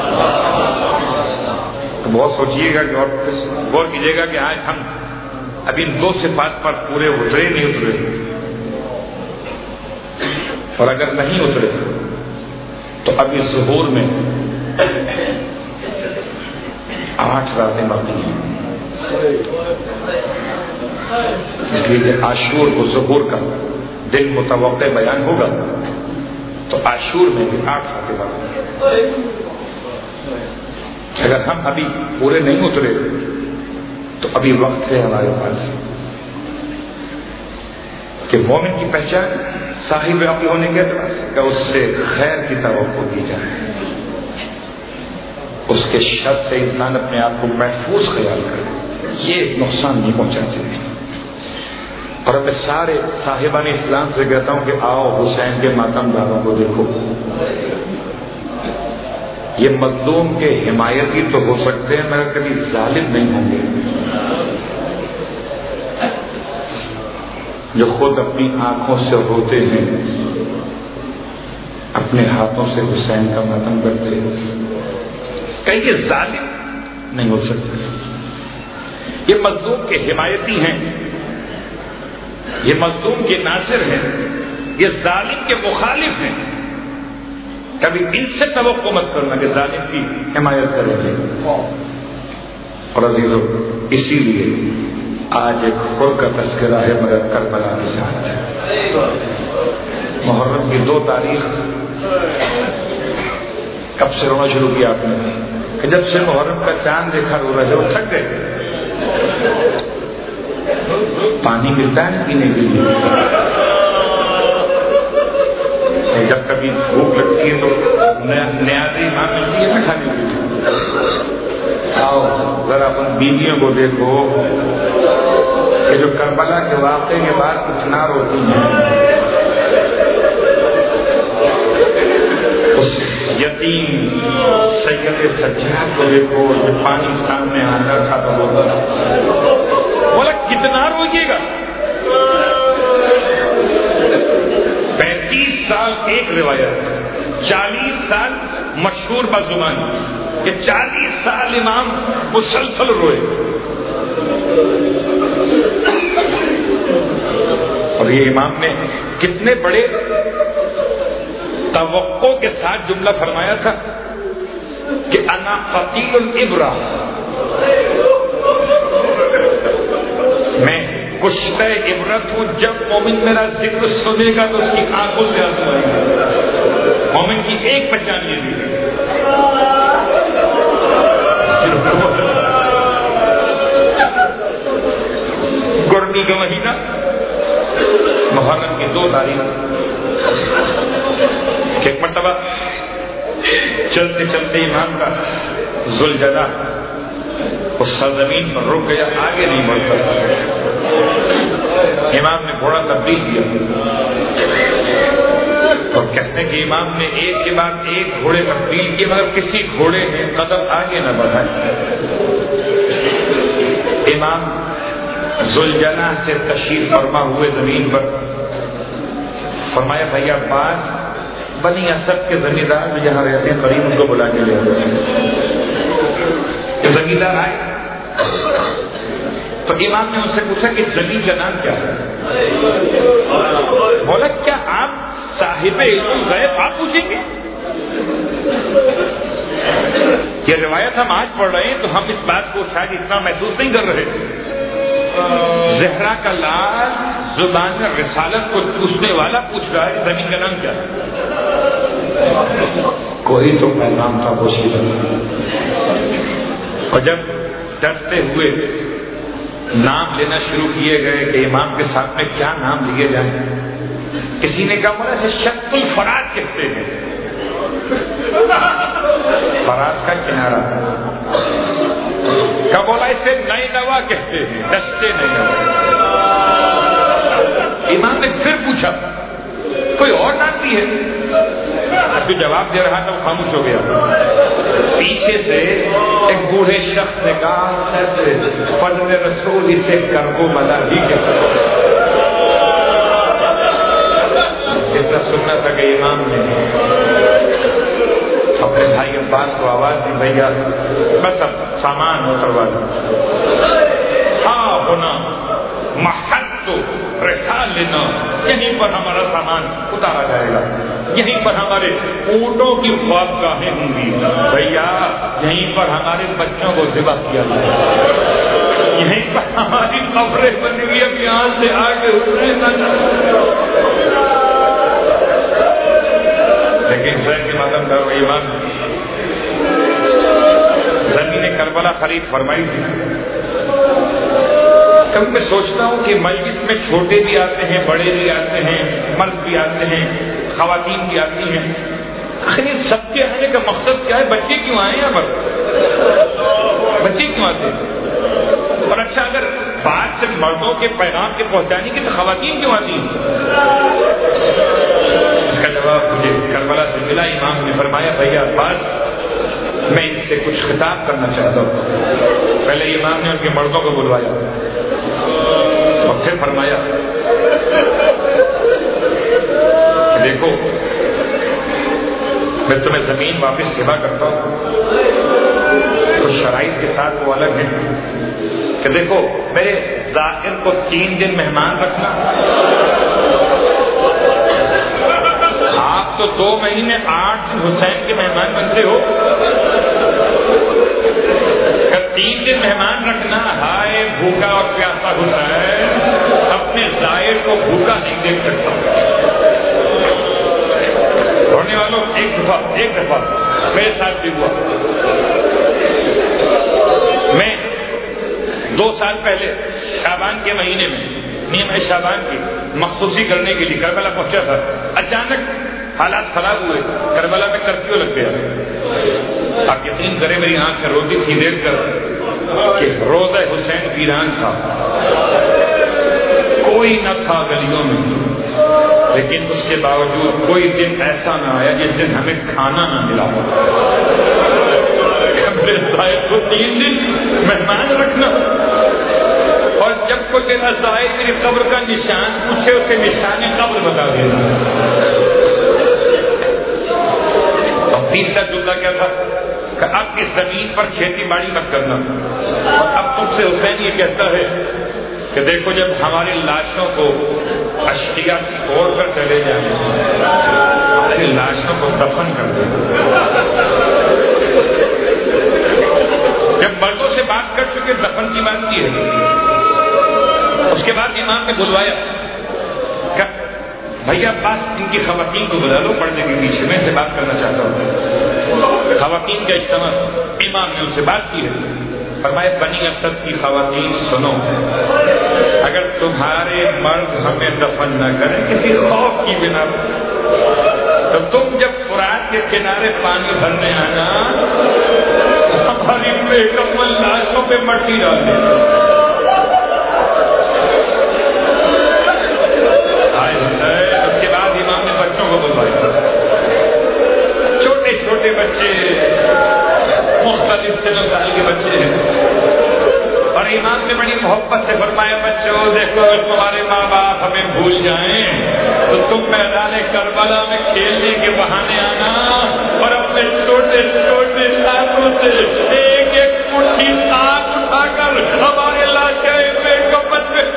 تو بہت سوچیے گا کہ اور غور کیجیے گا کہ آج ہم ابھی ان دو صفات پر پورے اترے نہیں اترے. اور اگر نہیں اترے تو ابھی ظہور میں آٹھ راتیں باقی ہیں. اس لیے کہ عاشور کو ظہور کا دن متوقع بیان ہوگا تو عاشور میں بھی آٹھ راتیں باقی ہیں. اگر ہم ابھی پورے نہیں اترے تو ابھی وقت ہے ہمارے پاس کہ مومن کی پہچان صاحب عقل ہونے کے اعتبار سے کہ اس سے خیر کی توقع کی جائے، اس کے شر سے انسان اپنے آپ کو محفوظ خیال کرے، یہ نقصان نہیں پہنچاتے ہیں. اور میں سارے صاحبان اسلام سے کہتا ہوں کہ آؤ حسین کے ماتم داروں کو دیکھو. یہ مظلوم کے حمایتی تو ہو سکتے ہیں مگر کبھی ظالم نہیں ہوں گے. جو خود اپنی آنکھوں سے روتے ہیں، اپنے ہاتھوں سے حسین کا ماتم کرتے ہیں، کہیں یہ ظالم نہیں ہو سکتے. یہ مظلوم کے حمایتی ہیں، یہ مظلوم کے ناصر ہیں، یہ ظالم کے مخالف ہیں. کبھی ان سے توقع مت کرنا کہ ظالم کی حمایت کریں گے. اور عزیزو اسی لیے آج ایک خور کا تذکرہ ہے مگر کربلا کے ساتھ. محرم کی دو تاریخ کب سے رونا شروع کیا آپ نے کہ جب سے محرم کا چاند دیکھا رو رہے وہ تھک گئے. پانی ملتا ہے پینے کے لیے. جب کبھی بھوک لگتی ہے تو نیازی ماں ملتی ہے نا کھانے کے لیے. آؤ ذرا اپن بیویوں کو دیکھو کہ جو کربلا کے واقعے کے بعد کچھ نہ روتی ہیں. اس یتیم سید سجاد کو دیکھو جو پانی سامنے آتا تھا تو بولا کتنا روئیے گا. پینتیس سال ایک روایت, چالیس سال مشہور بزبان کہ چالیس سال امام مسلسل روئے. اور یہ امام نے کتنے بڑے توقع کے ساتھ جملہ فرمایا تھا کہ انا قتیل الابرہ, میں کشتہ عبرت ہوں. جب مومن میرا ذکر سنے گا تو اس کی آنکھوں سے آنسو آئیں گے. مومن کی ایک پہچان یہ بھی ہے. گرمی کا مہینہ محرم کی دو تاریخ ایک مرتبہ چلتے چلتے امام کا ذوالجلالہ اس سرزمین پر رک گیا, آگے نہیں بڑھ سکتا. امام نے گھوڑا تبدیل کیا اور کہتے ہیں کہ امام نے ایک کے بعد ایک گھوڑے تبدیل کیے مگر کسی گھوڑے نے قدم آگے نہ بڑھائے. امام ذوالجلالہ سے تشریف فرما ہوئے زمین پر فرمایا بھائی عباس بنی اسد کے زمیندار جو جہاں رہتے ہیں قریب ان کو بلا کے لے آئے. جو زمیندار آئے تو امام نے ان سے پوچھا کہ زمین کا نام کیا ہے. بولا کیا آپ صاحب علم غیب آپ پوچھیں گے؟ یہ روایت ہم آج پڑھ رہے ہیں تو ہم اس بات کو شاید اتنا محسوس نہیں کر رہے. زہرا کا لال زبان میں رسالت کو پوچھنے والا پوچھ رہا ہے زمین کا نام کیا ہے. کوئی تو پیغام تھا پوشیدہ. اور جب ڈرتے ہوئے نام لینا شروع کیے گئے کہ امام کے ساتھ میں کیا نام لیے جائیں, کسی نے کہا بولا اسے شق الفرات کہتے ہیں. فرات کا کنارہ. کیا بولا اسے نئی نوا کہتے ہیں, دستے نئی نوا. امام نے پھر پوچھا کوئی اور نام بھی ہے؟ جو جواب دے رہا تھا وہ خاموش ہو گیا. پیچھے سے ایک بوڑھے شخص نے کہا فضل رسول اسے کربو ملا ہی کہتے ہیں. اتنا سننا تھا کہ امام نے اپنے بھائی عباس کو آواز دی بھیا بس اب سامان اتروا دو. ہاں ہونا محل تو رسال لینا, یہیں پر ہمارا سامان اتارا جائے گا, یہیں پر ہمارے اونٹوں کی خوابگاہیں ہوں گی بھیا, یہیں پر ہمارے بچوں کو ذبح کیا جائے گا, یہیں پر ہماری قبریں بنی ہوئی اب یہاں سے آگے اٹھنے نہ. لیکن شہر کے ماتم کا ایمان زمین کربلا خرید فرمائی تھی. کبھی میں سوچتا ہوں کہ مجلس میں چھوٹے بھی آتے ہیں, بڑے بھی آتے ہیں, مرد بھی آتے ہیں, خواتین بھی آتی ہیں. آخر سب کے آنے کا مقصد کیا ہے؟ بچے کیوں آئے یہاں پر؟ بچے کیوں آتے ہیں؟ اور اچھا اگر بات سے مردوں کے پیغام کے پہنچانے کی تو خواتین کیوں آتی ہیں؟ اس کا جواب مجھے کربلا سے ملا. امام نے فرمایا بھیا عباس میں ان سے کچھ خطاب کرنا چاہتا ہوں. پہلے امام نے ان کے مردوں کو بلوایا اور پھر فرمایا کہ دیکھو میں تمہیں زمین واپس ہبا کرتا ہوں, کچھ شرائط کے ساتھ وہ الگ ہیں کہ دیکھو میرے ذاکر کو تین دن مہمان رکھنا, آپ تو دو مہینے آٹھ دن حسین کے مہمان بنتے ہو، تین دن مہمان رکھنا، ہائے بھوکا اور پیاسا حسین اپنے زائر کو بھوکا نہیں دیکھ سکتا۔ ہونے والوں ایک دفعہ ایک دفعہ میرے ساتھ بھی ہوا، میں دو سال پہلے شعبان کے مہینے میں نیم شعبان کی مخصوصی کرنے کے لیے کربلا پہنچا تھا۔ اچانک حالات خراب ہوئے، کربلا میں کرفیو لگ گیا۔ آپ یقین کریں میری آنکھ سے روتی تھی دیکھ کر کہ روضہ حسین ویران تھا، کوئی نہ تھا گلیوں میں، لیکن اس کے باوجود کوئی دن ایسا نہ آیا جس دن ہمیں کھانا نہ ملا ہو۔ کو تین دن مہمان رکھنا، اور جب کوئی تیرا زائد میری قبر کا نشان پوچھے اسے نشان قبر بتا دینا۔ اور تیسرا جملہ کیا تھا کہ اب اس زمین پر کھیتی باڑی مت کرنا، اور اب تم سے حسین یہ کہتا ہے کہ دیکھو جب ہماری لاشوں کو اشیاء چھوڑ کر چلے جائیں ہماری لاشوں کو دفن کر دیں۔ جب مردوں سے بات کر چکے دفن کی بات کی ہے، اس کے بعد امام نے بلوایا کہ بھیا بس ان کی خواتین کو بلا لو پردے کے پیچھے، میں سے بات کرنا چاہتا ہوں۔ خواتین کا اجتماع، امام نے ان سے بات کی ہے، فرمایا بنی اسد کی خواتین سنو، اگر تمہارے مرد ہمیں دفن نہ کریں کسی خوف کی بنا تو تم جب فرات کے کنارے پانی بھرنے آنا ہماری بے کمل لاشوں پہ مٹی ڈال دیں۔ اس کے بعد امام نے بچوں کو بلوایا، چھوٹے چھوٹے بچے، مختلف سن و سال کے بچے ہیں، اور امام نے بڑی محبت سے فرمایا بچوں دیکھو اگر تمہارے ماں باپ ہمیں بھول جائیں تو تم میدان کربلا میں کھیلنے کے بہانے آنا اور اپنے چھوٹے چھوٹے ہاتھوں سے ایک ایک مٹھی ساتھ اٹھا کر ہمارے لاشیں میں کفن میں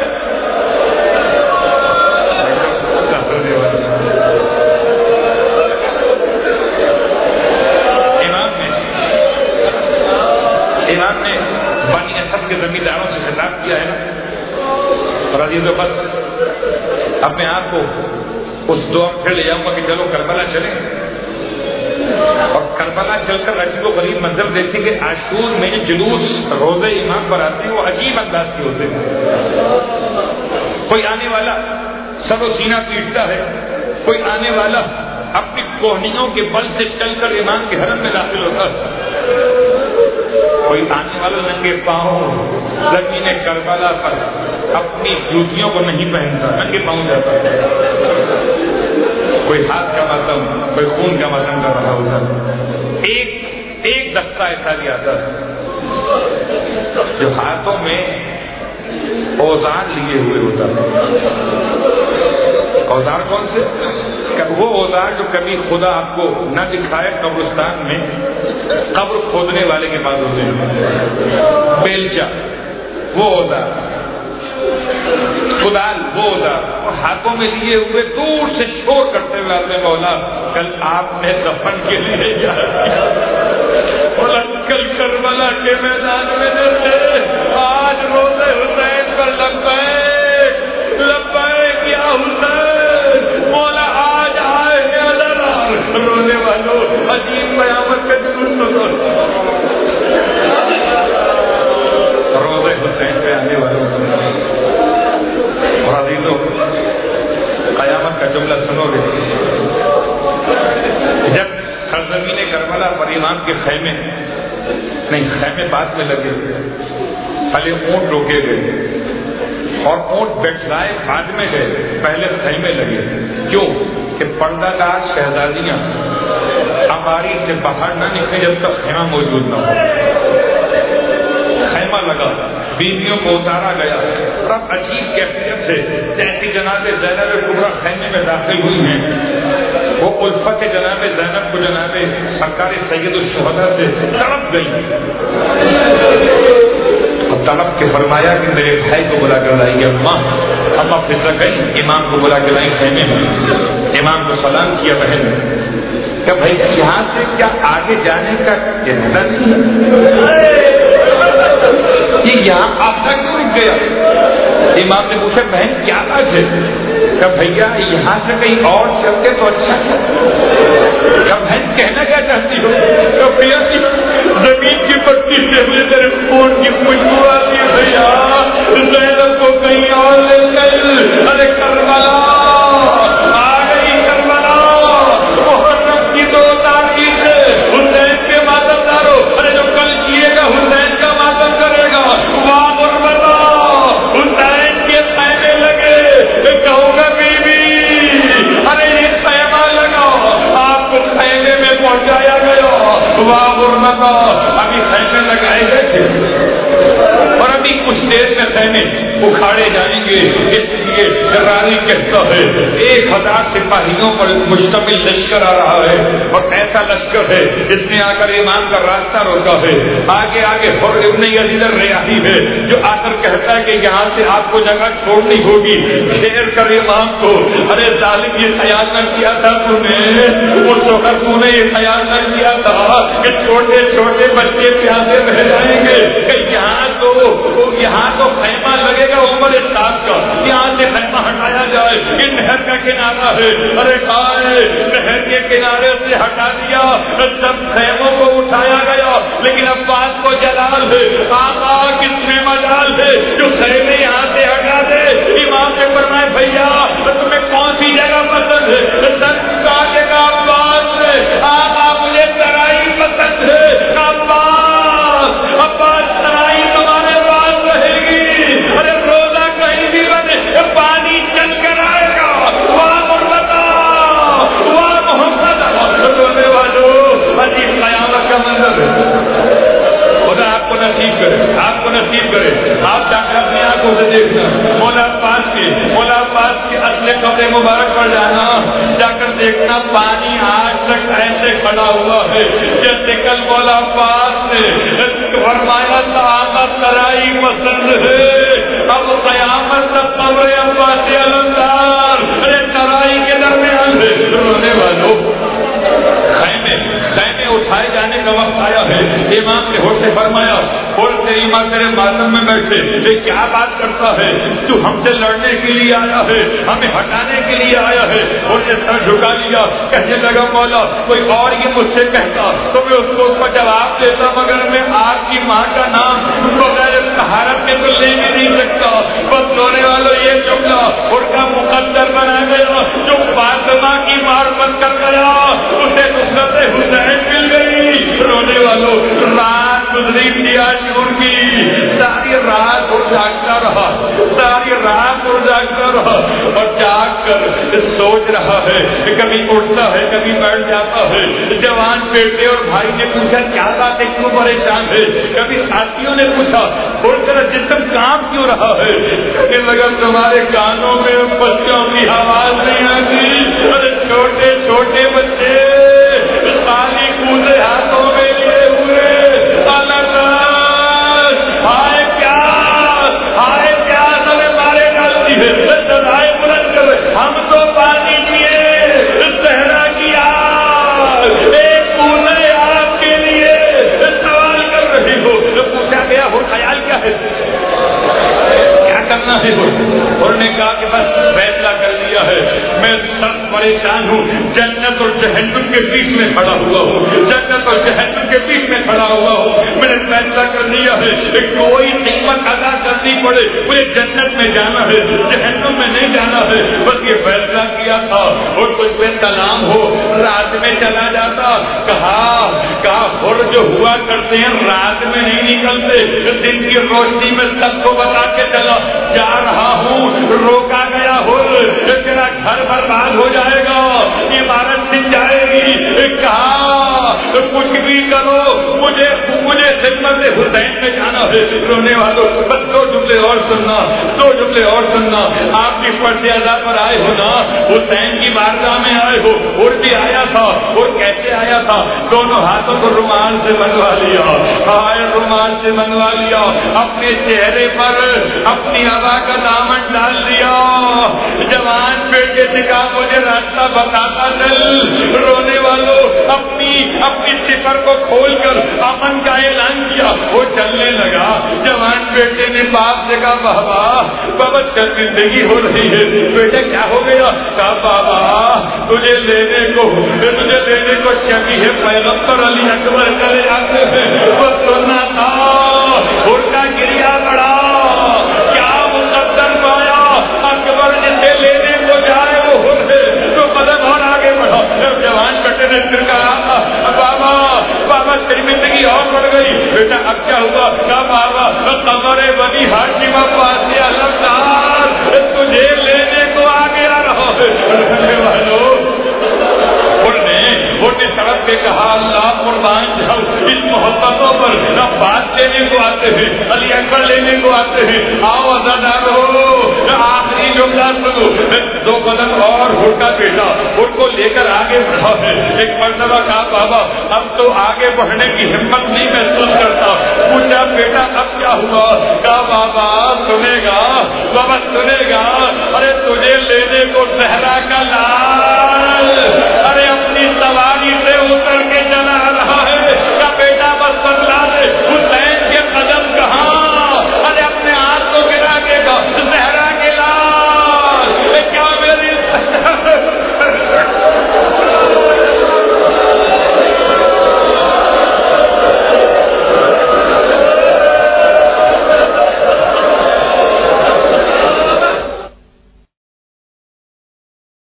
امام نے امام نے بنی اسد کے زمینداروں سے خطاب کیا ہے اور عزیز و بس اپنے آپ کو اس دور پھر لے جاؤں گا کہ چلو کربلا چلیں، اور کربلا چل کر عجیب و غریب منظر دیکھیں کہ عاشور میں جلوس روزہ امام پر آتے ہیں وہ عجیب انداز کے ہوتے ہیں۔ کوئی آنے والا سر و سینہ پیٹتا ہے، کوئی آنے والا اپنی کوہنیوں کے بل سے چل کر امام کے حرم میں داخل ہوتا ہے، کوئی آنے والا ننگے پاؤں زمین کربلا پر اپنی جوتیوں کو نہیں پہنتا، ننگے پاؤں جاتا ہے، کوئی ہاتھ کا ماتم، کوئی خون کا ماتم کر رہا ہوتا۔ ایک ایک دستہ ایسا بھی آتا ہے جو ہاتھوں میں اوزار لیے ہوئے ہوتا ہے۔ اوزار کون سے؟ وہ اوزار جو کبھی خدا آپ کو نہ دکھائے قبرستان میں قبر کھودنے والے کے پاس ہوتے ہیں، بیلچا وہ اوزار، کدال وہ اوزار، اور ہاتھوں میں لیے ہوئے دور سے شور کرتے ہوئے آتے مولا کل آپ نے دفن کے لیے مولا کل کربلا کے میدان میں تھے، آج روزے حسین پر لبیک لبیک یا حسین، مولا آج آئے رونے والوں عجیب قیامت کا جلوس روزے حسین پہ آنے والوں اور عزیزوں قیامت کا جملہ سنو گے جب سرزمین کربلا پر امام کے خیمے نہیں خیمے بعد میں لگے، پہلے اونٹ روکے گئے اور اونٹ بیٹھائے بعد میں گئے، پہلے خیمے لگے، کیوں کہ پردہ دار شہزادیاں اماری سے باہر نہ نکلے جب تک خیمہ موجود نہ ہو۔ خیمہ لگا، بیویوں کو اتارا گیا، اور اب عجیب کیفیت سے جیسی جناب زینب کبریٰ خیمے میں داخل ہوئی ہیں وہ الفت جناب زینب کو جناب سرکار سید الشہداء سے تڑپ گئی، اور طلب کے فرمایا کہ میرے بھائی کو بلا کر لائیے. اماں اما فضا گئی, امام کو بلا کے لائی خیمے میں. امام کو سلام کیا بہن نے کہ بھائی یہاں سے کیا آگے جانے کا ارادہ نہیں ہے؟ یہ یہاں آپ تک کیوں رک گیا؟ امام نے پوچھا بہن کیا بات ہے؟ کہ بھیا یہاں سے کہیں اور چلتے تو اچھا ہے. کیا بہن کہنا کیا چاہتی ہو؟ کہ بھیا زمین کی پٹی سے مجھے تیرے خون کی خوشبو آتی ہے بھیا, زینب کو کہیں اور لے چل. ارے کربلا آ گئی, کربلا محرم کی دو تاریخ حسین کے ماتم دارو. ارے جو کل کیے گا حسین کا ماتم کرے گا. واہ مرمتا حسین کے خیمے لگے, کہوں گا بیوی ارے یہ خیمہ لگاؤ, آپ کو خیمے میں پہنچایا گیا. واہ مرمتا ابھی خیمے لگائے گئے تھے اور ابھی کچھ دیر میں خیمے اکھاڑے جائیں گے. اس لیے راوی کہتا ہے ایک ہزار سپاہیوں پر مشتمل لشکر آ رہا ہے اور ایسا لشکر ہے جس نے آ کر امام کا راستہ روکا ہے. آگے آگے حر ابن یزید الریاحی ہے جو آ کر کہتا ہے کہ یہاں سے آپ کو جگہ چھوڑنی ہوگی. شیر کر امام کو ارے ظالم یہ خیال نہ کیا تھا تو نے اس وقت تو نے یہ خیال نہ کیا تھا کہ چھوٹے چھوٹے بچے پیاسے رہ جائیں گے کہ یہاں تو یہاں تو خیمہ لگے گا عمر صاحب کا, یہاں سے خیمہ ہٹایا جائے. یہ نہر کا کنارہ ہے. ارے کھائے نہر کے کنارے سے ہٹا دیا, سب خیموں کو اٹھایا گیا. لیکن اب بات کو جلال ہے, آقا کس میں مجال ہے جو خیمے یہاں سے ہٹا دے. امام نے فرمایا بھیا تمہیں کون سی جگہ پسند ہے؟ سب کہا کہ عباس ہے. آقا مجھے ترائی پسند ہے. عباس عباس ترائی تمہارے پاس رہے گی. ارے روزہ کہیں بھی بنے پانی چل کر آئے گا. واہ محمد واہ محمد رونے والوں عجیب قیامت کا منظر ہے. خدا آپ کو نصیب کرے, آپ کو نصیب کرے. آپ جا کر اپنی آنکھوں سے دیکھنا مولا عباس کے مولا عباس کے اصل قبر مبارک پر جانا, جا کر دیکھنا پانی آج تک ایسے کھڑا ہوا ہے جیسے کل مولا عباس نے فرمایا تھا آقا ترائی پسند ہے. اب قیامت تک قبر عباس علمدار ارے ترائی کے درمیان ہے. رونے والوں خیمے خیمے اٹھائے جانے کا وقت آیا ہے. امام نے ہوش سے فرمایا اور تیری ماں تیرے ماتم میں بیٹھے یہ کیا بات کرتا ہے؟ تو ہم سے لڑنے کے لیے آیا ہے, ہمیں ہٹانے کے لیے آیا ہے. اور نے سر جھکا لیا, کہنے لگا مولا کوئی اور یہ مجھ سے کہتا تو میں اس کو اس کا جواب دیتا, مگر میں آپ کی ماں کا نام بغیر طہارت کے تو لے بھی نہیں سکتا. بس رونے والوں یہ جملہ ان کا مقدر بنا گیا. جو فاطمہ کی معرفت کر گیا اسے نصرت حسین مل گئی. رونے والوں رات گزری تھی عاشور کی, ساری رات وہ جاگتا رہا, ساری رات وہ جاگتا رہا اور جاگ کر سوچ رہا ہے. کبھی اٹھتا ہے کبھی بیٹھ جاتا ہے. جوان بیٹے اور بھائی نے پوچھا کیا بات ہے, کیوں پریشان ہے؟ کبھی ساتھیوں نے پوچھا اور تیرا جسم کام کیوں رہا ہے؟ کہ لگا تمہارے کانوں میں بچوں کی آواز نہیں آتی. ارے چھوٹے چھوٹے بچے خالی کودے ہاتھوں میں لیے ہوئے. ہائے پیاس ہائے پیاس ہمیں مارے ڈالتی ہے. سزائے بلند کر ہم تو پانی پیے صحرا کی آگ, ایک کودے آپ کے لیے سوال کر رہی ہو. پوچھا گیا ہو خیال کیا ہے, کیا کرنا ہے؟ اور نے کہا کہ بس فیصلہ کر لیا ہے, میں سب پریشان ہوں. جنت اور جہنم کے بیچ میں کھڑا ہوا ہوں, جنت اور جہنم کے بیچ میں کھڑا ہوا ہوں. میں نے فیصلہ کر لیا ہے کہ کوئی قیمت ادا کرنی پڑے مجھے جنت میں جانا ہے, جہنم میں نہیں جانا ہے. بس یہ فیصلہ کیا تھا. اور کچھ میں سلام ہو رات میں چلا جاتا. کہا کہا اور جو ہوا کرتے ہیں رات میں نہیں نکلتے, دن کی روشنی میں سب کو بتا کے چلا جا رہا ہوں. روکا گیا ہو تیرا گھر برباد ہو جائے گا, عمارت سن جائے گی. کہا کچھ بھی کرو مجھے مجھے خدمت حسین میں جانا ہے. رونے والوں بس دو جملے جملے اور سننا دو جملے اور سننا آپ کی پردے ادا پر آئے ہو نا حسین کی بارگاہ میں آئے ہو اور بھی آیا تھا اور کیسے آیا تھا دونوں ہاتھوں کو رومال سے منگوا لیا ہائے رومال سے منگوا لیا اپنے چہرے پر اپنی ہوا کا دامن ڈال دیا جوان بیٹے سے کہا مجھے راستہ بتاتا چل رونے والوں اپنی اپنی سفر کو کھول کر امن کا اعلان کیا وہ چلنے لگا جوان بیٹے نے باپ سے کہا بابا بابا شرمندگی ہو رہی ہے بیٹا کیا ہو گیا کہا بابا تجھے لینے کو تجھے لینے کو شبیہ ہے پیغمبر علی اکبر چلے جاتے ہیں وہ سننا تھا ان کا گریا بڑا کیا مقدر پایا اکبر جسے لینے کو جائے وہ خود ہے تو قدم اور آگے بڑھا جوان بیٹے نے پھر کہا بابا بابا شرمندگی اور بڑھ گئی بیٹا اب کیا ہوا کیا بابا قمر بنی ہاشم عباسی علمدار تجھے لینے کو آگے آ رہا ہے والوں نے سڑک پہ کہا اللہ قربان جاؤ اس محبتوں پر نہ بات لینے کو آتے ہیں علی اکبر لینے کو آتے ہیں آؤ ازادار ہو آخری جملہ سنو دو قدم اور ہوٹا بیٹا ان کو لے کر آگے بڑھا ہے ایک مرتبہ کہا بابا اب تو آگے بڑھنے کی ہمت نہیں محسوس کرتا پوچھا بیٹا اب کیا ہوا کہا بابا سنے گا بابا سنے گا ارے تجھے لینے کو صحرا کا